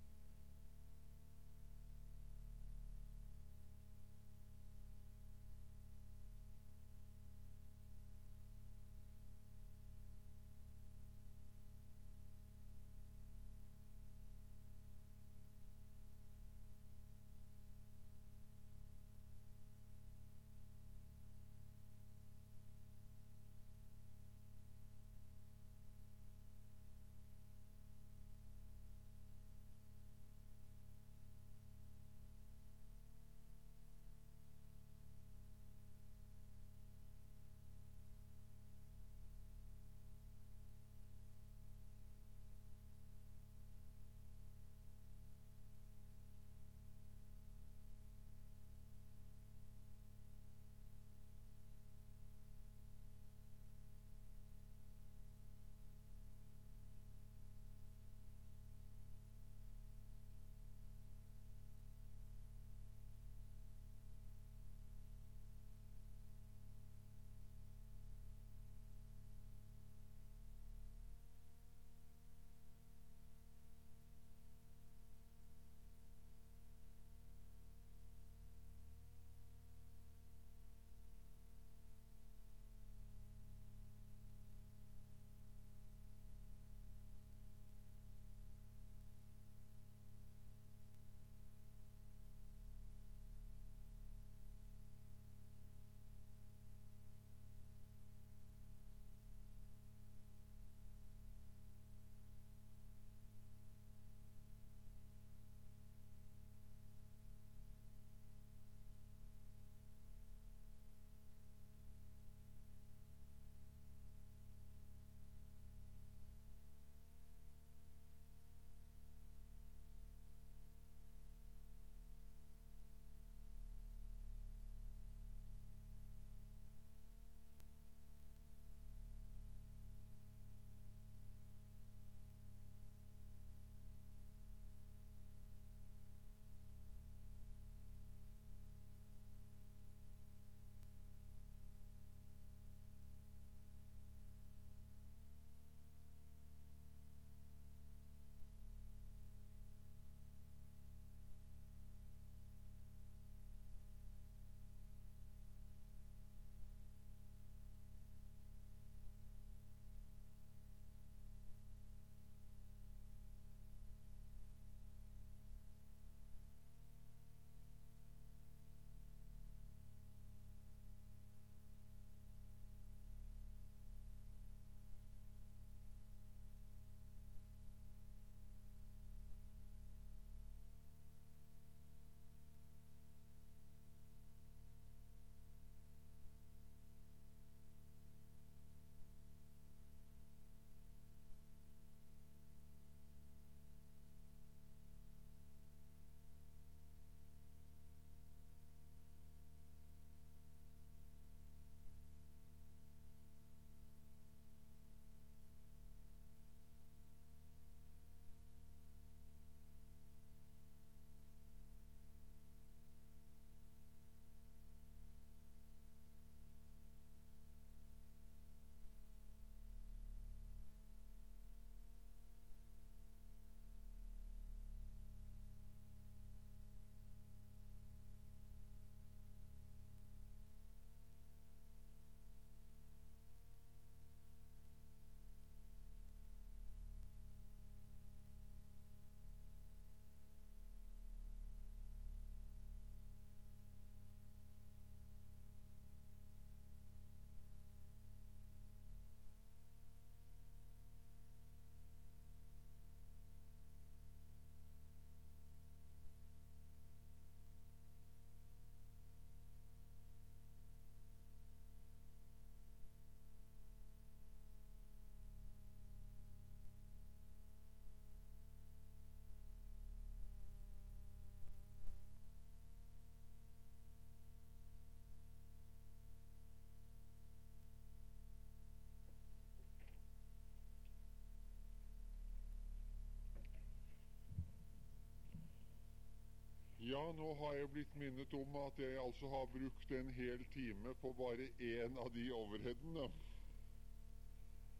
Ja, nå har jeg blitt minnet om at jeg altså har brukt en hel time på bare én av de overheadene.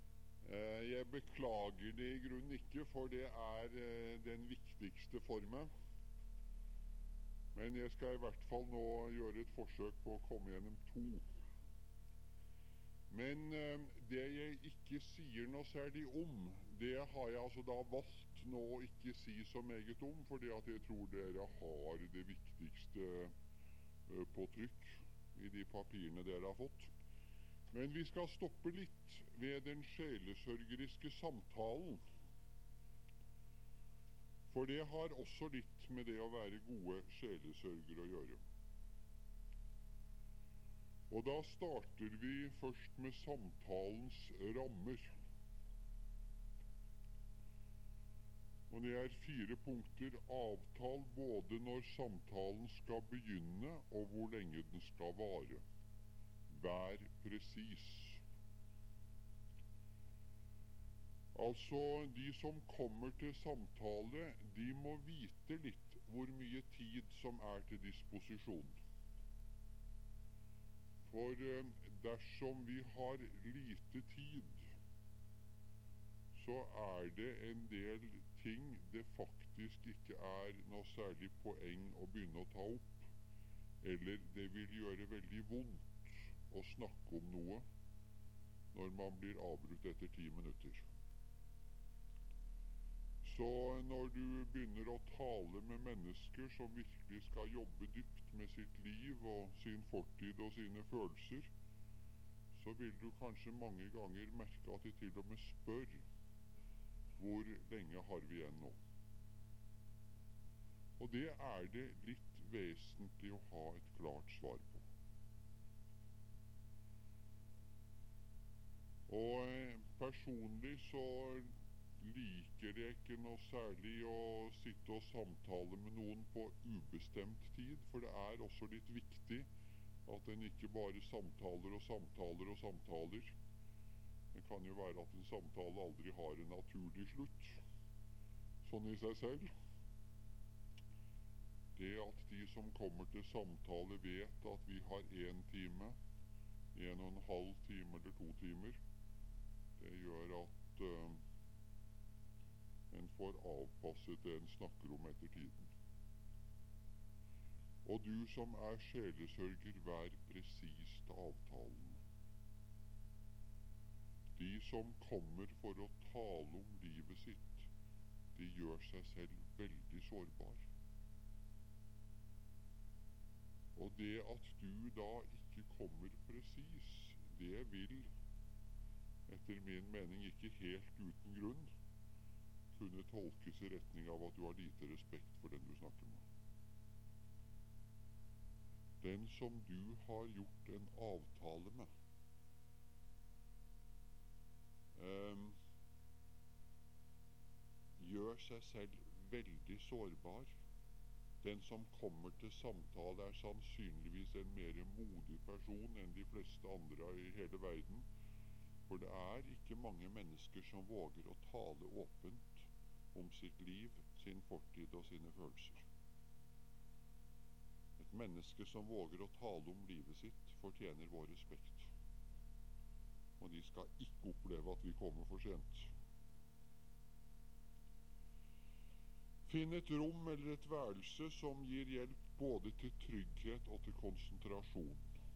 Eh, jeg beklager det i grunnen ikke, for det er eh, den viktigste for meg. Men jeg skal i hvert fall nå gjøre et forsøk på å komme gjennom to. Men eh, det jeg ikke sier noe særlig om, det har jeg altså da valgt nå å ikke si så meget om, fordi at jeg tror dere har det viktigste eh, på trykk i de papirene dere har fått. Men vi skal stoppe litt ved den sjelesørgeriske samtalen. For det har også litt med det å være gode sjelesørgere å gjøre. Og da starter vi først med samtalens rammer. Og det er fire punkter. Avtal både når samtalen skal begynne og hvor lenge den skal vare. Vær presis. Altså, de som kommer til samtale, de må vite litt hvor mye tid som er til disposisjon. For eh, dersom vi har lite tid, så er det en del ting det faktisk ikke er noe særlig poeng å begynne å ta opp, eller det vil gjøre veldig vondt å snakke om noe når man blir avbrutt etter ti minutter. Så når du begynner å tale med mennesker som virkelig skal jobbe dypt med sitt liv og sin fortid og sine følelser, så vil du kanskje mange ganger merke at de til og med spør: hvor lenge har vi igjen nå? Og det er det litt vesentlig å ha et klart svar på. Og personlig så liker jeg ikke noe særlig å sitte og samtale med noen på ubestemt tid, for det er også litt viktig at en ikke bare samtaler og samtaler og samtaler. Det kan jo være at en samtale aldri har en naturlig slutt, sånn i seg selv. Det at de som kommer til samtale vet at vi har én time, en og en halv time eller to timer, det gjør at uh, en får avpasset det en snakker om etter tiden. Og du som er sjelesørger, vær presis til avtalen. De som kommer for å tale om livet sitt, de gjør seg selv veldig sårbar. Og det at du da ikke kommer presis, det vil, etter min mening ikke helt uten grunn, kunne tolkes i retning av at du har lite respekt for den du snakker med. Den som du har gjort en avtale med, um, gjør seg selv veldig sårbar. Den som kommer til samtale er sannsynligvis en mer modig person enn de fleste andre i hele verden, for det er ikke mange mennesker som våger å tale åpent om sitt liv, sin fortid og sine følelser. Et menneske som våger å tale om livet sitt, fortjener vår respekt. Og de skal ikke oppleve at vi kommer for sent. Finn et rom eller et værelse som gir hjelp både til trygghet og til konsentrasjon.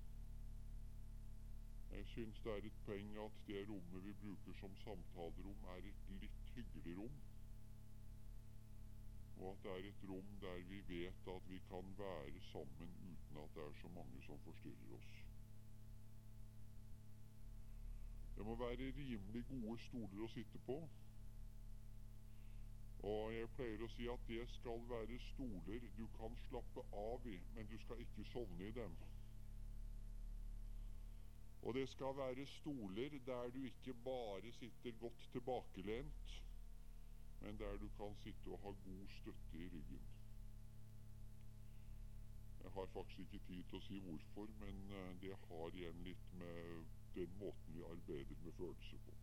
Jeg synes det er et poeng at det rommet vi bruker som samtalerom er et litt hyggelig rom. Og at det er et rom der vi vet at vi kan være sammen uten at det er så mange som forstyrrer oss. Det må være rimelig gode stoler å sitte på. Og jeg pleier å si at det skal være stoler du kan slappe av i, men du skal ikke sovne i dem. Og det skal være stoler der du ikke bare sitter godt tilbakelent, men der du kan sitte og ha god støtte i ryggen. Jeg har faktisk ikke tid til å si hvorfor, men det har igjen litt med den måten vi arbeider med følelser på.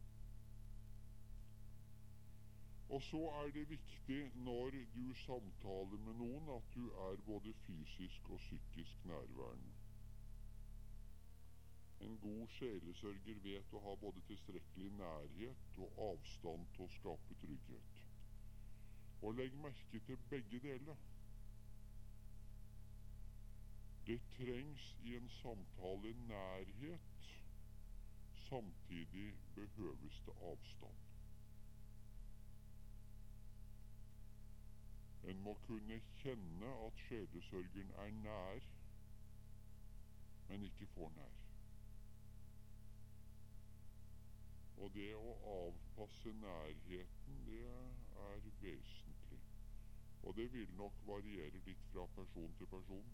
Og så er det viktig når du samtaler med noen at du er både fysisk og psykisk nærværende. En god sjelesørger vet å ha både tilstrekkelig nærhet og avstand til å skape trygghet. Og legg merke til begge deler. Det trengs i en samtale nærhet, samtidig behøves det avstand. En må kunne kjenne at sjelesørgeren er nær, men ikke for nær. Og det å avpasse nærheten, det er vesentlig. Og det vil nok variere litt fra person til person.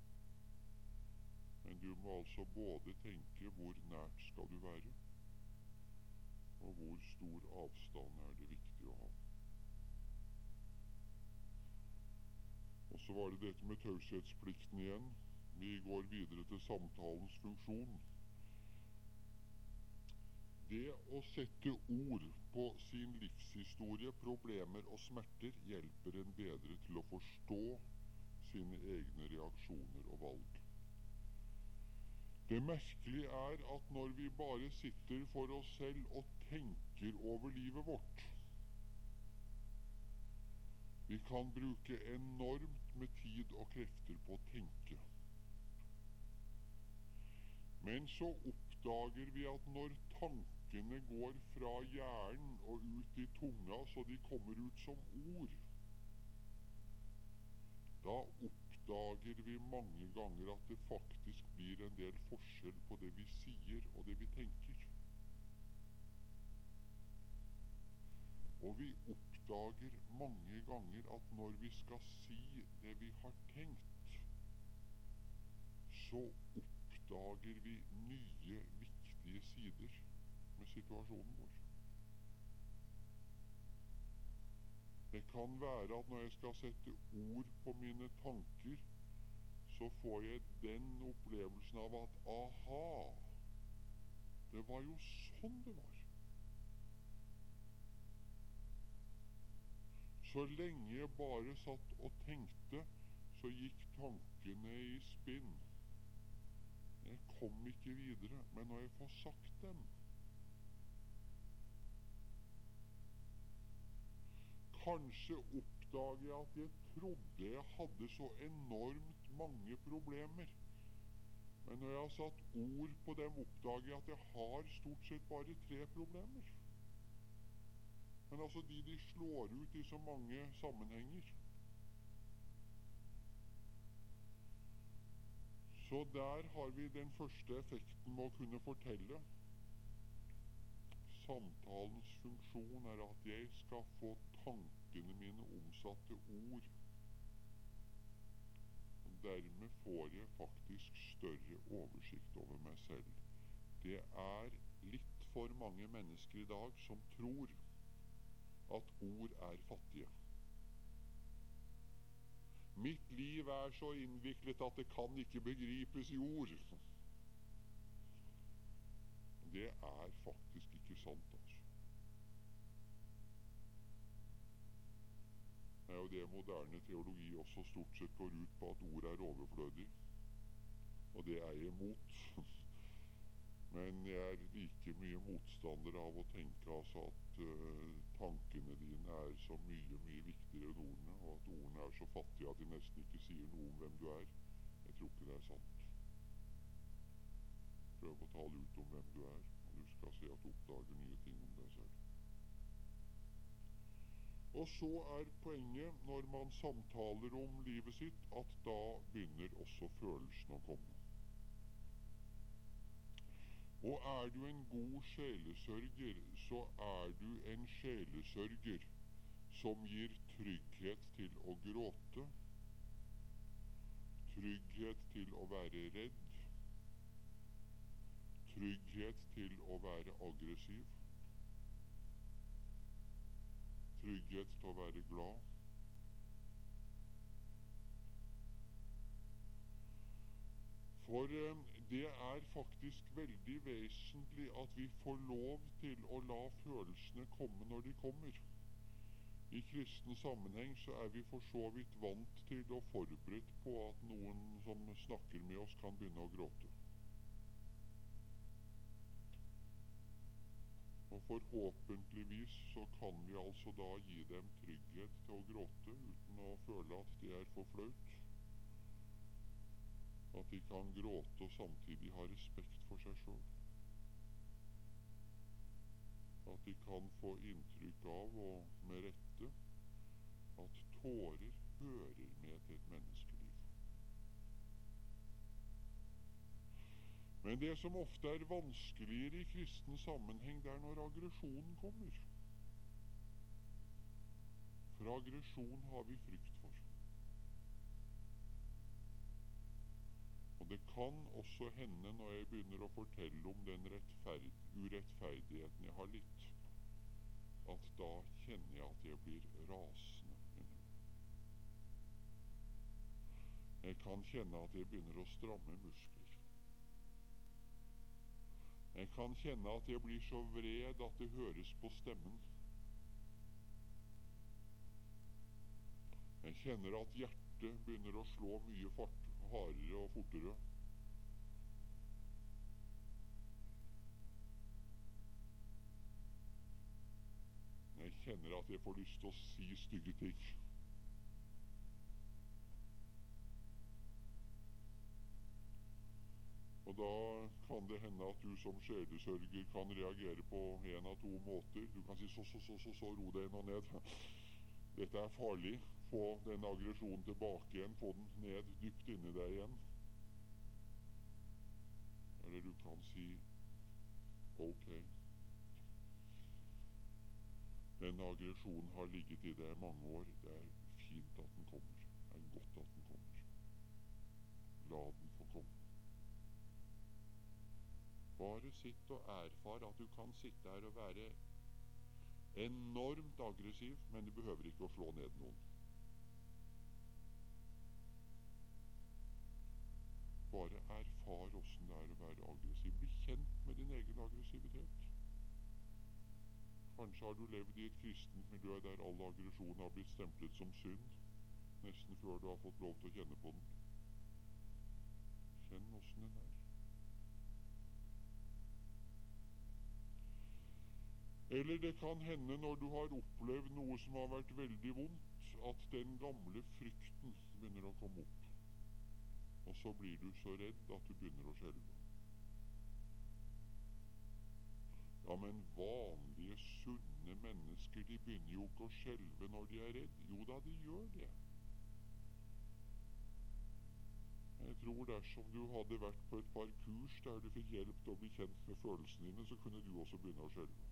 Men du må altså både tenke hvor nært skal du være, og hvor stor avstand er det viktig å ha. Og så var det dette med taushetsplikten igjen. Vi går videre til samtalens funksjon. Det å sette ord på sin livshistorie, problemer og smerter hjelper en bedre til å forstå sine egne reaksjoner og valg. Det merkelige er at når vi bare sitter for oss selv og tenker over livet vårt, vi kan bruke enormt med tid og krefter på å tenke. Men så oppdager vi at når tankene går fra hjernen og ut i tunga så de kommer ut som ord, da oppdager vi mange ganger at det faktisk blir en del forskjell på det vi sier og det vi tenker. Og vi oppdager mange ganger at når vi skal si det vi har tenkt, så oppdager vi nye, viktige sider med situasjonen vår. Det kan være at når jeg skal sette ord på mine tanker, så får jeg den opplevelsen av at aha, det var jo sånn det var. Så lenge jeg bare satt og tenkte, så gikk tankene i spinn. Jeg kom ikke videre, men når jeg får sagt dem, kanskje oppdager jeg at jeg trodde jeg hadde så enormt mange problemer. Men når jeg har satt ord på dem, oppdager jeg at jeg har stort sett bare tre problemer. Men altså de de slår ut i så mange sammenhenger. Så der har vi den første effekten med å kunne fortelle. Samtalens funksjon er at jeg skal få tankene mine omsatt til ord. Og dermed får jeg faktisk større oversikt over meg selv. Det er litt for mange mennesker i dag som tror at ord er fattige. Mitt liv er så innviklet at det kan ikke begripes i ord. Det er faktisk ikke sant, altså. Det er jo det moderne teologi også stort sett går ut på, at ord er overflødig. Og det er jeg imot. Men jeg er like mye motstander av å tenke altså at uh, tankene dine er så mye, mye viktigere enn ordene, og at ordene er så fattige at de nesten ikke sier noe om hvem du er. Jeg tror ikke det er sant. Prøv å tale ut om hvem du er, og du skal se at du oppdager nye ting om deg selv. Og så er poenget, når man samtaler om livet sitt, at da begynner også følelsen å komme. Og er du en god sjelesørger, så er du en sjelesørger som gir trygghet til å gråte, trygghet til å være redd, trygghet til å være aggressiv, trygghet til å være glad. For eh, det er faktisk veldig vesentlig at vi får lov til å la følelsene komme når de kommer. I kristen sammenheng så er vi for så vidt vant til og forberedt på at noen som snakker med oss kan begynne å gråte. Og forhåpentligvis så kan vi altså da gi dem trygghet til å gråte uten å føle at det er for flaut. At de kan gråte og samtidig ha respekt for seg selv. At de kan få inntrykk av, og med rette, at tårer hører med til et menneskeliv. Men det som ofte er vanskeligere i kristen sammenheng, det er når aggresjonen kommer. For aggresjon har vi frykt for. Og det kan også hende når jeg begynner å fortelle om den urettferdigheten jeg har litt, at da kjenner jeg at jeg blir rasende. Jeg kan kjenne at jeg begynner å stramme muskler. Jeg kan kjenne at jeg blir så vred at det høres på stemmen. Jeg kjenner at hjertet begynner å slå mye fart, hardere og fortere. Jeg kjenner at jeg får lyst til å si stygge ting. Og da kan det hende at du som sjelesørger kan reagere på en av to måter. Du kan si så, så, så, så, så, ro deg nå ned. Dette er farlig. Få den aggresjonen tilbake igjen. Få den ned dypt inni deg igjen. Eller du kan si ok. Den aggresjonen har ligget i deg mange år. Det er fint at den kommer. Det er godt at den kommer. La den få komme. Bare sitt og erfar at du kan sitte her og være enormt aggressiv, men du behøver ikke å slå ned noen. Bare erfar åssen det er å være aggressiv. Bli kjent med din egen aggressivitet. Kanskje har du levd i et kristent miljø der all aggresjon har blitt stemplet som synd, nesten før du har fått lov til å kjenne på den. Kjenn åssen den er. Eller det kan hende når du har opplevd noe som har vært veldig vondt, at den gamle frykten begynner å komme opp. Og så blir du så redd at du begynner å skjelve. Ja, men vanlige, sunne mennesker, de begynner jo ikke å skjelve når de er redd. Jo da, de gjør det. Jeg tror dersom du hadde vært på et par kurs der du fikk hjelp til å bli kjent med følelsene dine, så kunne du også begynne å skjelve.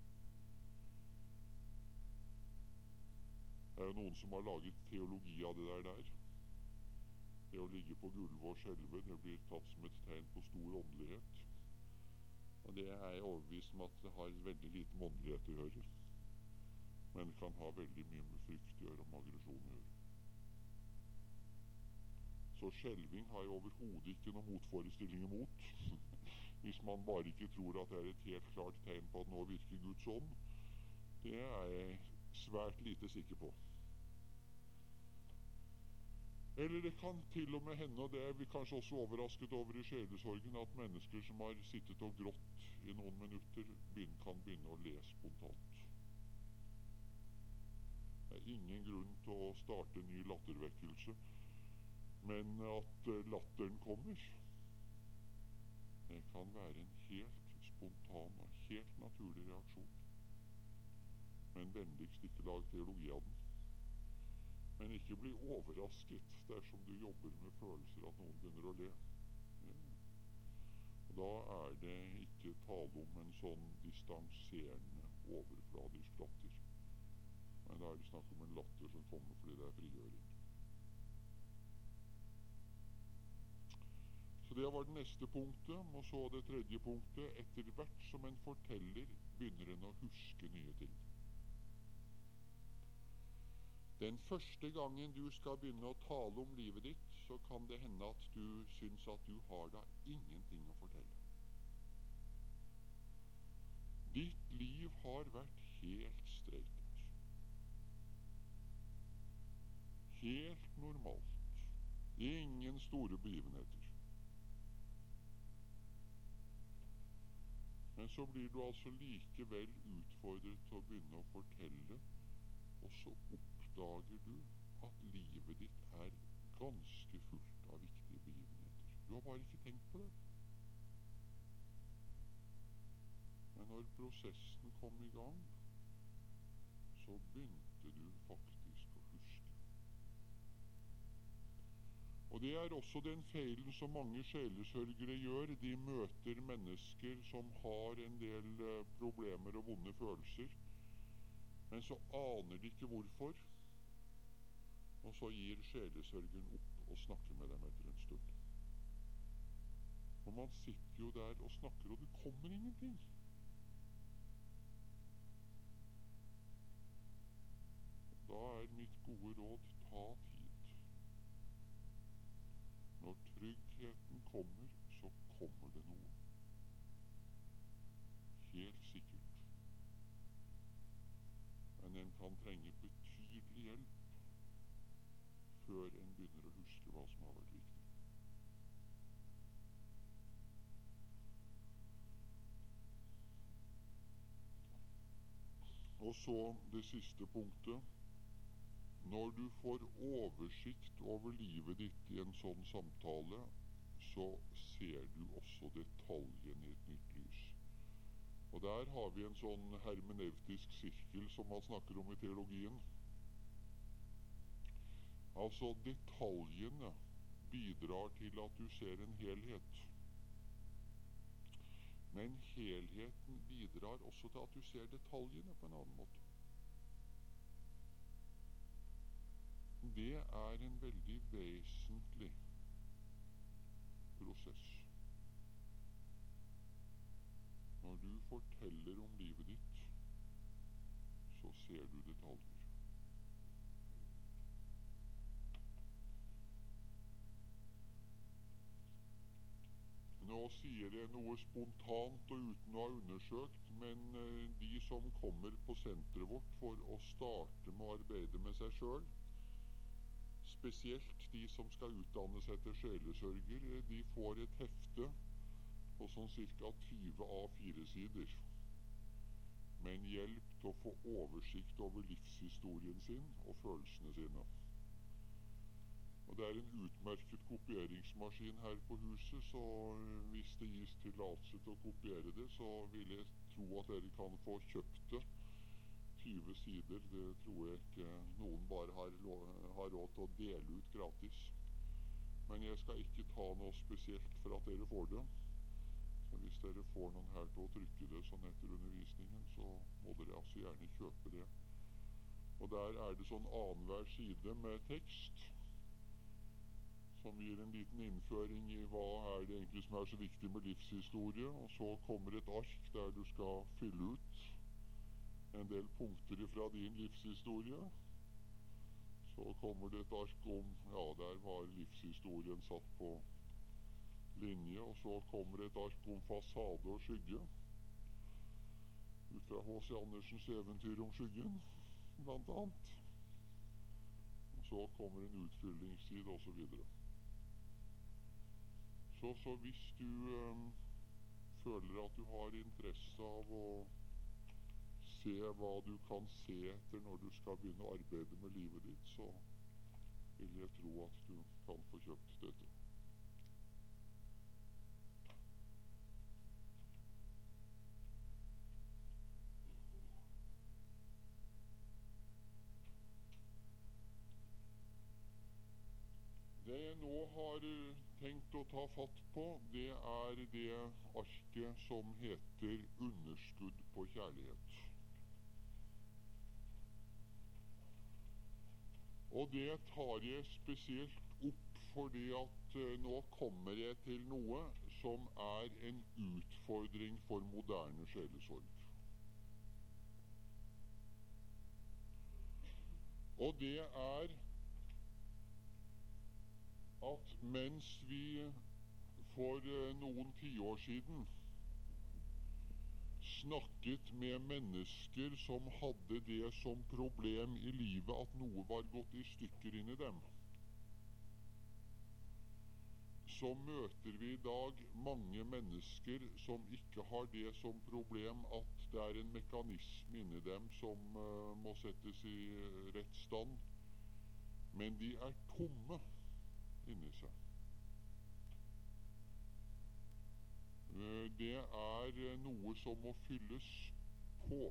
Det er jo noen som har laget teologi av det der der. Det å ligge på gulvet og skjelve, det blir tatt som et tegn på stor åndelighet. Og det er jeg overbevist om at det har veldig lite med åndelighet å gjøre. Men det kan ha veldig mye med frykt å gjøre, om aggresjon å gjøre. Så skjelving har jeg overhodet ikke noen motforestilling imot. Hvis man bare ikke tror at det er et helt klart tegn på at nå virker Guds ånd. Det er jeg svært lite sikker på. Eller det kan til og med hende, og det er vi kanskje også overrasket over i sjelesorgen, at mennesker som har sittet og grått i noen minutter, kan begynne å le spontant. Det er ingen grunn til å starte en ny lattervekkelse, men at latteren kommer, det kan være en helt spontan og helt naturlig reaksjon. Men vennligst ikke lag teologi av den. Men ikke bli overrasket dersom du jobber med følelser at noen begynner å le. Ja. Og da er det ikke tale om en sånn distanserende, overfladisk latter. Men da er det snakk om en latter som kommer fordi det er frigjøring. Så det var det neste punktet, og så det tredje punktet. Etter hvert som en forteller, begynner en å huske nye ting. Den første gangen du skal begynne å tale om livet ditt, så kan det hende at du syns at du har da ingenting å fortelle. Ditt liv har vært helt streit. Helt normalt. Ingen store begivenheter. Men så blir du altså likevel utfordret til å begynne å fortelle, og så oppdager du at livet ditt er ganske fullt av viktige begivenheter. Du har bare ikke tenkt på det. Men når prosessen kom i gang, så begynte du faktisk å huske. Og det er også den feilen som mange sjelesørgere gjør. De møter mennesker som har en del eh, problemer og vonde følelser, men så aner de ikke hvorfor. Og så gir sjelesørgeren opp og snakker med dem etter en stund. Og man sitter jo der og snakker, og det kommer ingenting. Da er mitt gode råd: ta tid. Når tryggheten kommer, så kommer det noe. Helt sikkert. Men en kan trenge betydelig hjelp før en begynner å huske hva som har vært viktig. Og så det siste punktet. Når du får oversikt over livet ditt i en sånn samtale, så ser du også detaljen i et nytt lys. Og der har vi en sånn hermeneutisk sirkel som man snakker om i teologien. Altså, detaljene bidrar til at du ser en helhet. Men helheten bidrar også til at du ser detaljene på en annen måte. Det er en veldig vesentlig prosess. Når du forteller om livet ditt, så ser du detaljer. Nå sier jeg noe spontant og uten å ha undersøkt, men de som kommer på senteret vårt for å starte med å arbeide med seg selv, spesielt de som skal utdanne seg til sjelesørger, de får et hefte på sånn ca. tyve A fire sider med en hjelp til å få oversikt over livshistorien sin og følelsene sine. Og det er en utmerket kopieringsmaskin her på huset, så hvis det gis tillatelse til å kopiere det, så vil jeg tro at dere kan få kjøpt det. tyve sider, det tror jeg ikke noen bare har, har råd til å dele ut gratis. Men jeg skal ikke ta noe spesielt for at dere får det. Så hvis dere får noen her til å trykke det sånn etter undervisningen, så må dere altså gjerne kjøpe det. Og der er det sånn annenhver side med tekst, som gir en liten innføring i hva er det egentlig som er så viktig med livshistorie. Og så kommer et ark der du skal fylle ut en del punkter fra din livshistorie. Så kommer det et ark om, ja, der var livshistorien satt på linje, og så kommer det et ark om fasade og skygge, ut fra H C Andersens eventyr om skyggen, blant annet. Og så kommer en utfyllingsside, og så videre. Så, så hvis du um, føler at du har interesse av å se hva du kan se etter når du skal begynne å arbeide med livet ditt, så vil jeg tro at du kan få kjøpt dette. Det jeg nå har tenkt å ta fatt på, det er det arket som heter underskudd på kjærlighet. Og det tar jeg spesielt opp fordi at uh, nå kommer jeg til noe som er en utfordring for moderne sjelesorg. Og det er at mens vi for uh, noen tiår siden snakket med mennesker som hadde det som problem i livet at noe var gått i stykker inni dem, så møter vi i dag mange mennesker som ikke har det som problem at det er en mekanisme inni dem som uh, må settes i rett stand, men de er tomme inni seg. Uh, det er uh, noe som må fylles på.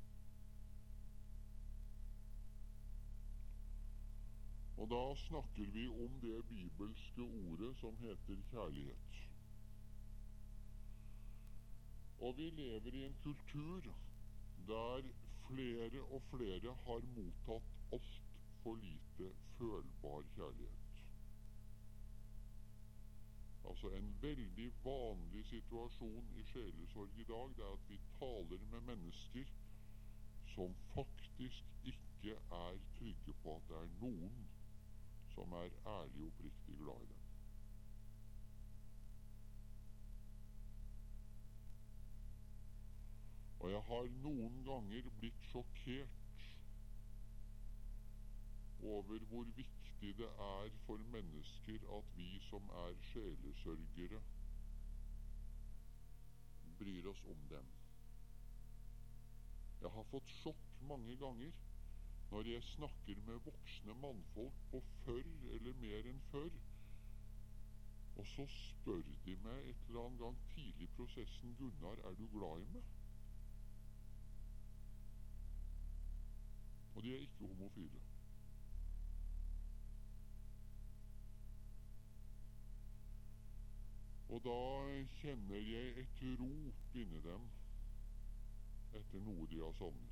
Og da snakker vi om det bibelske ordet som heter kjærlighet. Og vi lever i en kultur der flere og flere har mottatt alt for lite følbar kjærlighet. Altså en veldig vanlig situasjon i sjelesorg i dag, det er at vi taler med mennesker som faktisk ikke er trygge på at det er noen som er ærlig og oppriktig glad i dem. Og jeg har noen ganger blitt sjokkert over hvor viktig det er for mennesker at vi som er sjelesørgere bryr oss om dem. Jeg har fått sjokk mange ganger når jeg snakker med voksne mannfolk på førr eller mer enn førr, og så spør de meg et eller annet gang tidlig i prosessen: Gunnar, er du glad i meg? Og de er ikke homofile. Og da kjenner jeg et rop inni dem etter noe de har savnet.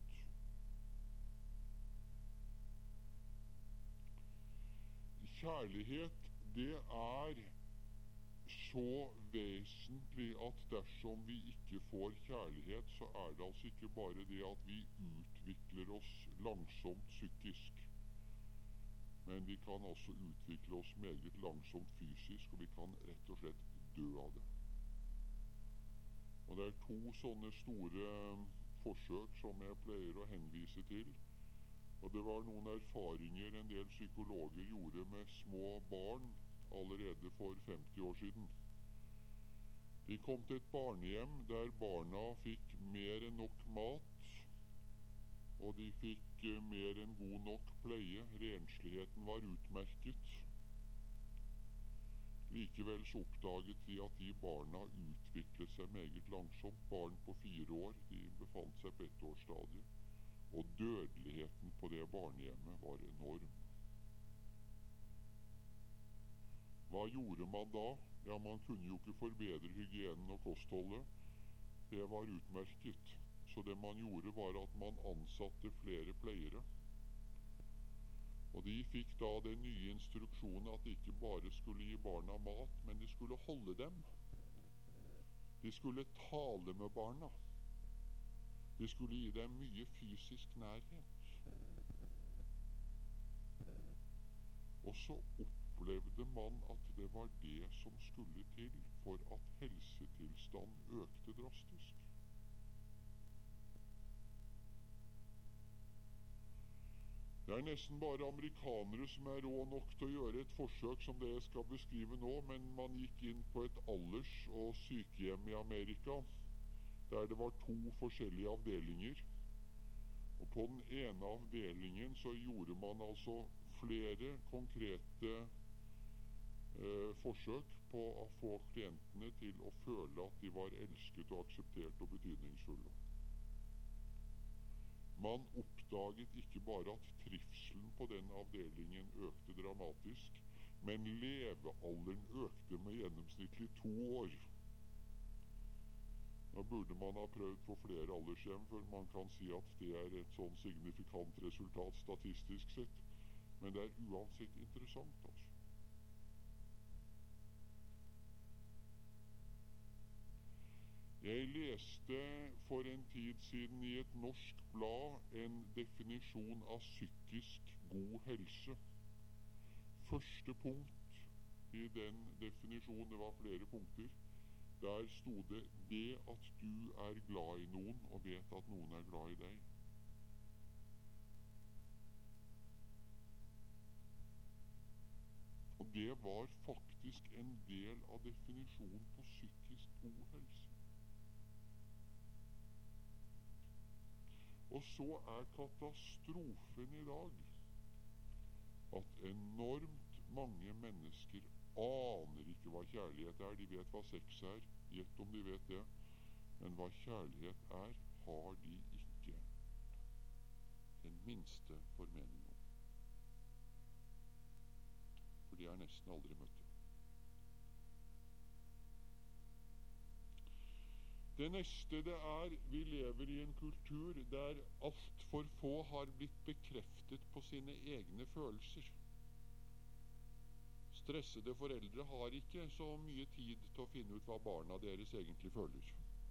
Kjærlighet, det er så vesentlig at dersom vi ikke får kjærlighet, så er det altså ikke bare det at vi utvikler oss langsomt psykisk, men vi kan også utvikle oss meget langsomt fysisk, og vi kan rett og slett dø av det. Og det er to sånne store forsøk som jeg pleier å henvise til. Og det var noen erfaringer en del psykologer gjorde med små barn allerede for femti år siden. De kom til et barnehjem der barna fikk mer enn nok mat, og de fikk mer enn god nok pleie. Rensligheten var utmerket. Likevel så oppdaget de at de barna utviklet seg meget langsomt. Barn på fire år, de befant seg på ettårsstadiet. Og dødeligheten på det barnehjemmet var enorm. Hva gjorde man da? Ja, man kunne jo ikke forbedre hygienen og kostholdet. Det var utmerket. Så det man gjorde var at man ansatte flere pleiere. Og de fikk da den nye instruksjonen at de ikke bare skulle gi barna mat, men de skulle holde dem. De skulle tale med barna. De skulle gi dem mye fysisk nærhet. Og så opplevde man at det var det som skulle til for at helsetilstanden økte drastisk. Det er nesten bare amerikanere som er rå nok til å gjøre et forsøk som det jeg skal beskrive nå, men man gikk inn på et alders- og sykehjem i Amerika, der det var to forskjellige avdelinger. Og på den ene avdelingen så gjorde man altså flere konkrete eh, forsøk på å få klientene til å føle at de var elsket og akseptert og betydningsfulle. Man oppdaget ikke bare at trivselen på den avdelingen økte dramatisk, men levealderen økte med gjennomsnittlig to år. Nå burde man ha prøvd på flere aldershjem før man kan si at det er et sånn signifikant resultat statistisk sett, men det er uansett interessant, altså. Jeg leste for en tid siden i et norsk blad en definisjon av psykisk god helse. Første punkt i den definisjonen, det var flere punkter, der stod det det at du er glad i noen og vet at noen er glad i deg. Og det var faktisk en del av definisjonen på psykisk god helse. Og så er katastrofen i dag at enormt mange mennesker aner ikke hva kjærlighet er. De vet hva sex er, gjett om de vet det. Men hva kjærlighet er, har de ikke den minste formening om. For de er nesten aldri møtt det. Det neste det er, vi lever i en kultur der alt for få har blitt bekreftet på sine egne følelser. Stressede foreldre har ikke så mye tid til å finne ut hva barna deres egentlig føler.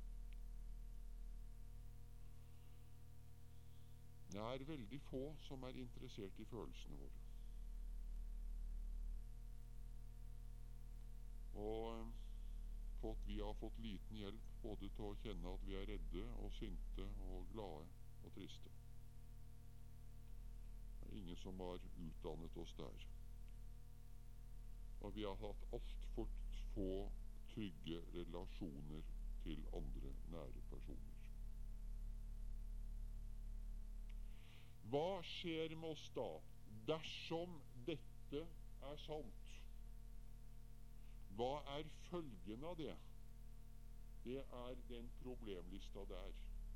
Det er veldig få som er interessert i følelsene våre. Og fått, vi har fått liten hjelp både til å kjenne at vi er redde og sinte og glade og triste. Det er ingen som har utdannet oss der. Og vi har hatt altfor få trygge relasjoner til andre nære personer. Hva skjer med oss da, dersom dette er sant? Hva er følgen av det? Det er den problemlista der.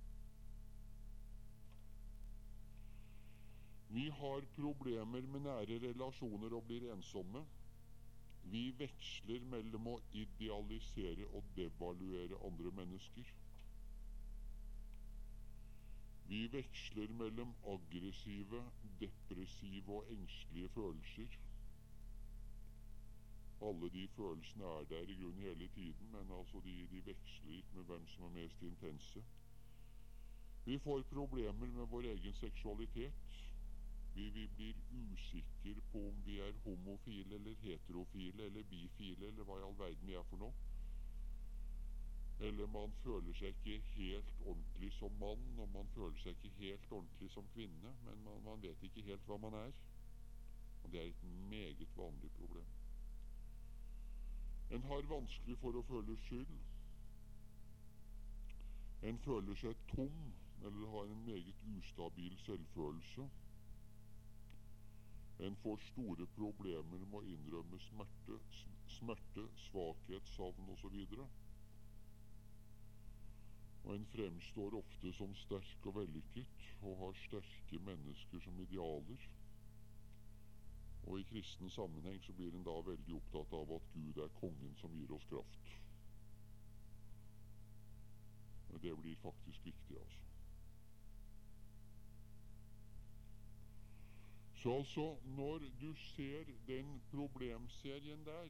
Vi har problemer med nære relasjoner og blir ensomme. Vi veksler mellom å idealisere og devaluere andre mennesker. Vi veksler mellom aggressive, depressive og engstelige følelser. Alle de følelsene er der i grunnen hele tiden, men altså de, de veksler ikke med hvem som er mest intense. Vi får problemer med vår egen seksualitet. Vi, vi blir usikre på om vi er homofile eller heterofile eller bifile eller hva i all verden vi er for noe. Eller man føler seg ikke helt ordentlig som mann, og man føler seg ikke helt ordentlig som kvinne, men man, man vet ikke helt hva man er. Og det er et meget vanlig problem. En har vanskelig for å føle skyld. En føler seg tom, eller har en meget ustabil selvfølelse. En får store problemer med å innrømme smerte, smerte svakhet, savn og så videre. Og en fremstår ofte som sterk og vellykket, og har sterke mennesker som idealer. Og i kristen sammenheng så blir en da veldig opptatt av at Gud er kongen som gir oss kraft. Men det blir faktisk viktig, altså. Så altså, når du ser den problemserien der,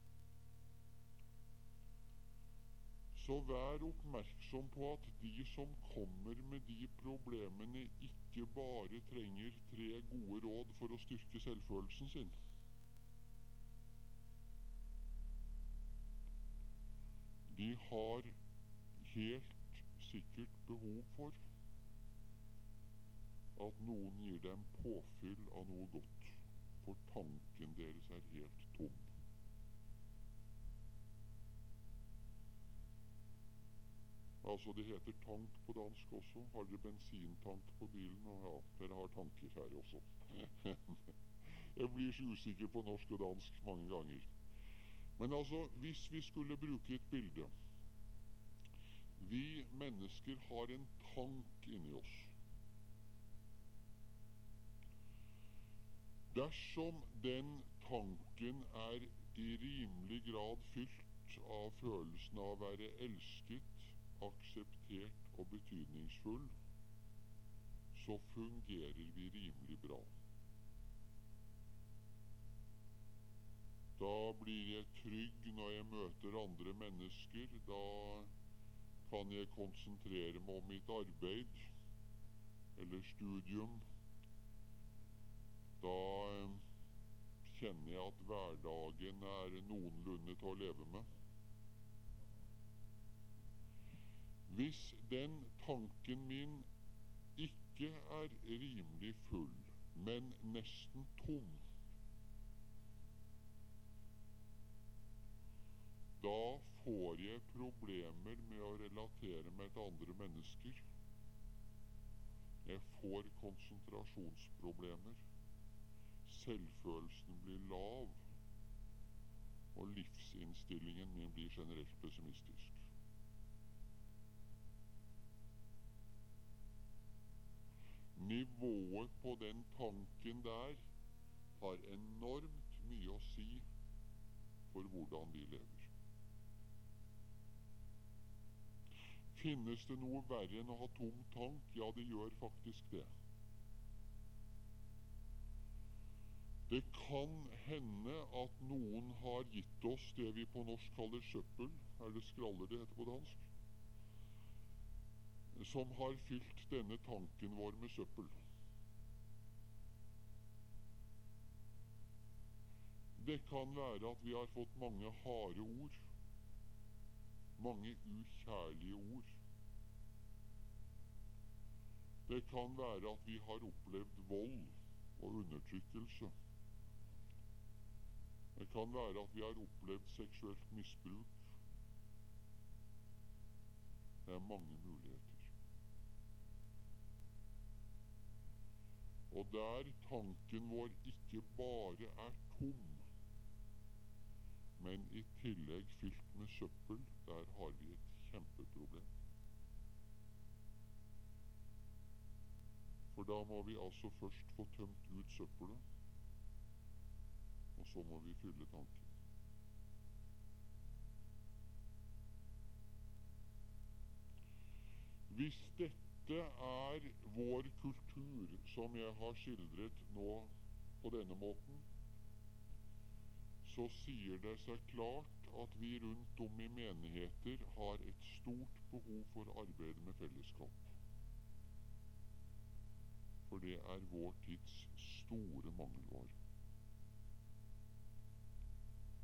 så vær oppmerksom på at de som kommer med de problemene, ikke bare trenger tre gode råd for å styrke selvfølelsen sin. De har helt sikkert behov for at noen gir dem påfyll av noe godt, for tanken deres er helt tom. Altså, det heter tank på dansk også. Har dere bensintank på bilen? Og ja, dere har tanker her også. Jeg blir så usikker på norsk og dansk mange ganger. Men altså, hvis vi skulle bruke et bilde. Vi mennesker har en tank inni oss. Dersom den tanken er i rimelig grad fylt av følelsen av å være elsket, akseptert og betydningsfull, så fungerer vi rimelig bra. Da blir jeg trygg når jeg møter andre mennesker. Da kan jeg konsentrere meg om mitt arbeid eller studium. Da kjenner jeg at hverdagen er noenlunde til å leve med. Hvis den tanken min ikke er rimelig full, men nesten tom, får jeg problemer med å relatere meg til andre mennesker. Jeg får konsentrasjonsproblemer. Selvfølelsen blir lav, og livsinnstillingen min blir generelt pessimistisk. Nivået på den tanken der har enormt mye å si for hvordan vi lever. Finnes det noe verre enn å ha tom tank? Ja, det gjør faktisk det. Det kan hende at noen har gitt oss det vi på norsk kaller søppel, eller skraller det heter på dansk, som har fylt denne tanken vår med søppel. Det kan være at vi har fått mange harde ord, mange ukjærlige ord. Det kan være at vi har opplevd vold og undertrykkelse. Det kan være at vi har opplevd seksuelt misbruk. Det er mange muligheter. Og der tanken vår ikke bare er tom, men i tillegg fylt med søppel, der har vi et kjempeproblem. For da må vi altså først få tømt ut søppelet, og så må vi fylle tanken. Hvis dette er vår kultur, som jeg har skildret nå på denne måten, så sier det seg klart at vi rundt om i menigheter har et stort behov for arbeid med fellesskap. For det er vår tids store mangelvare.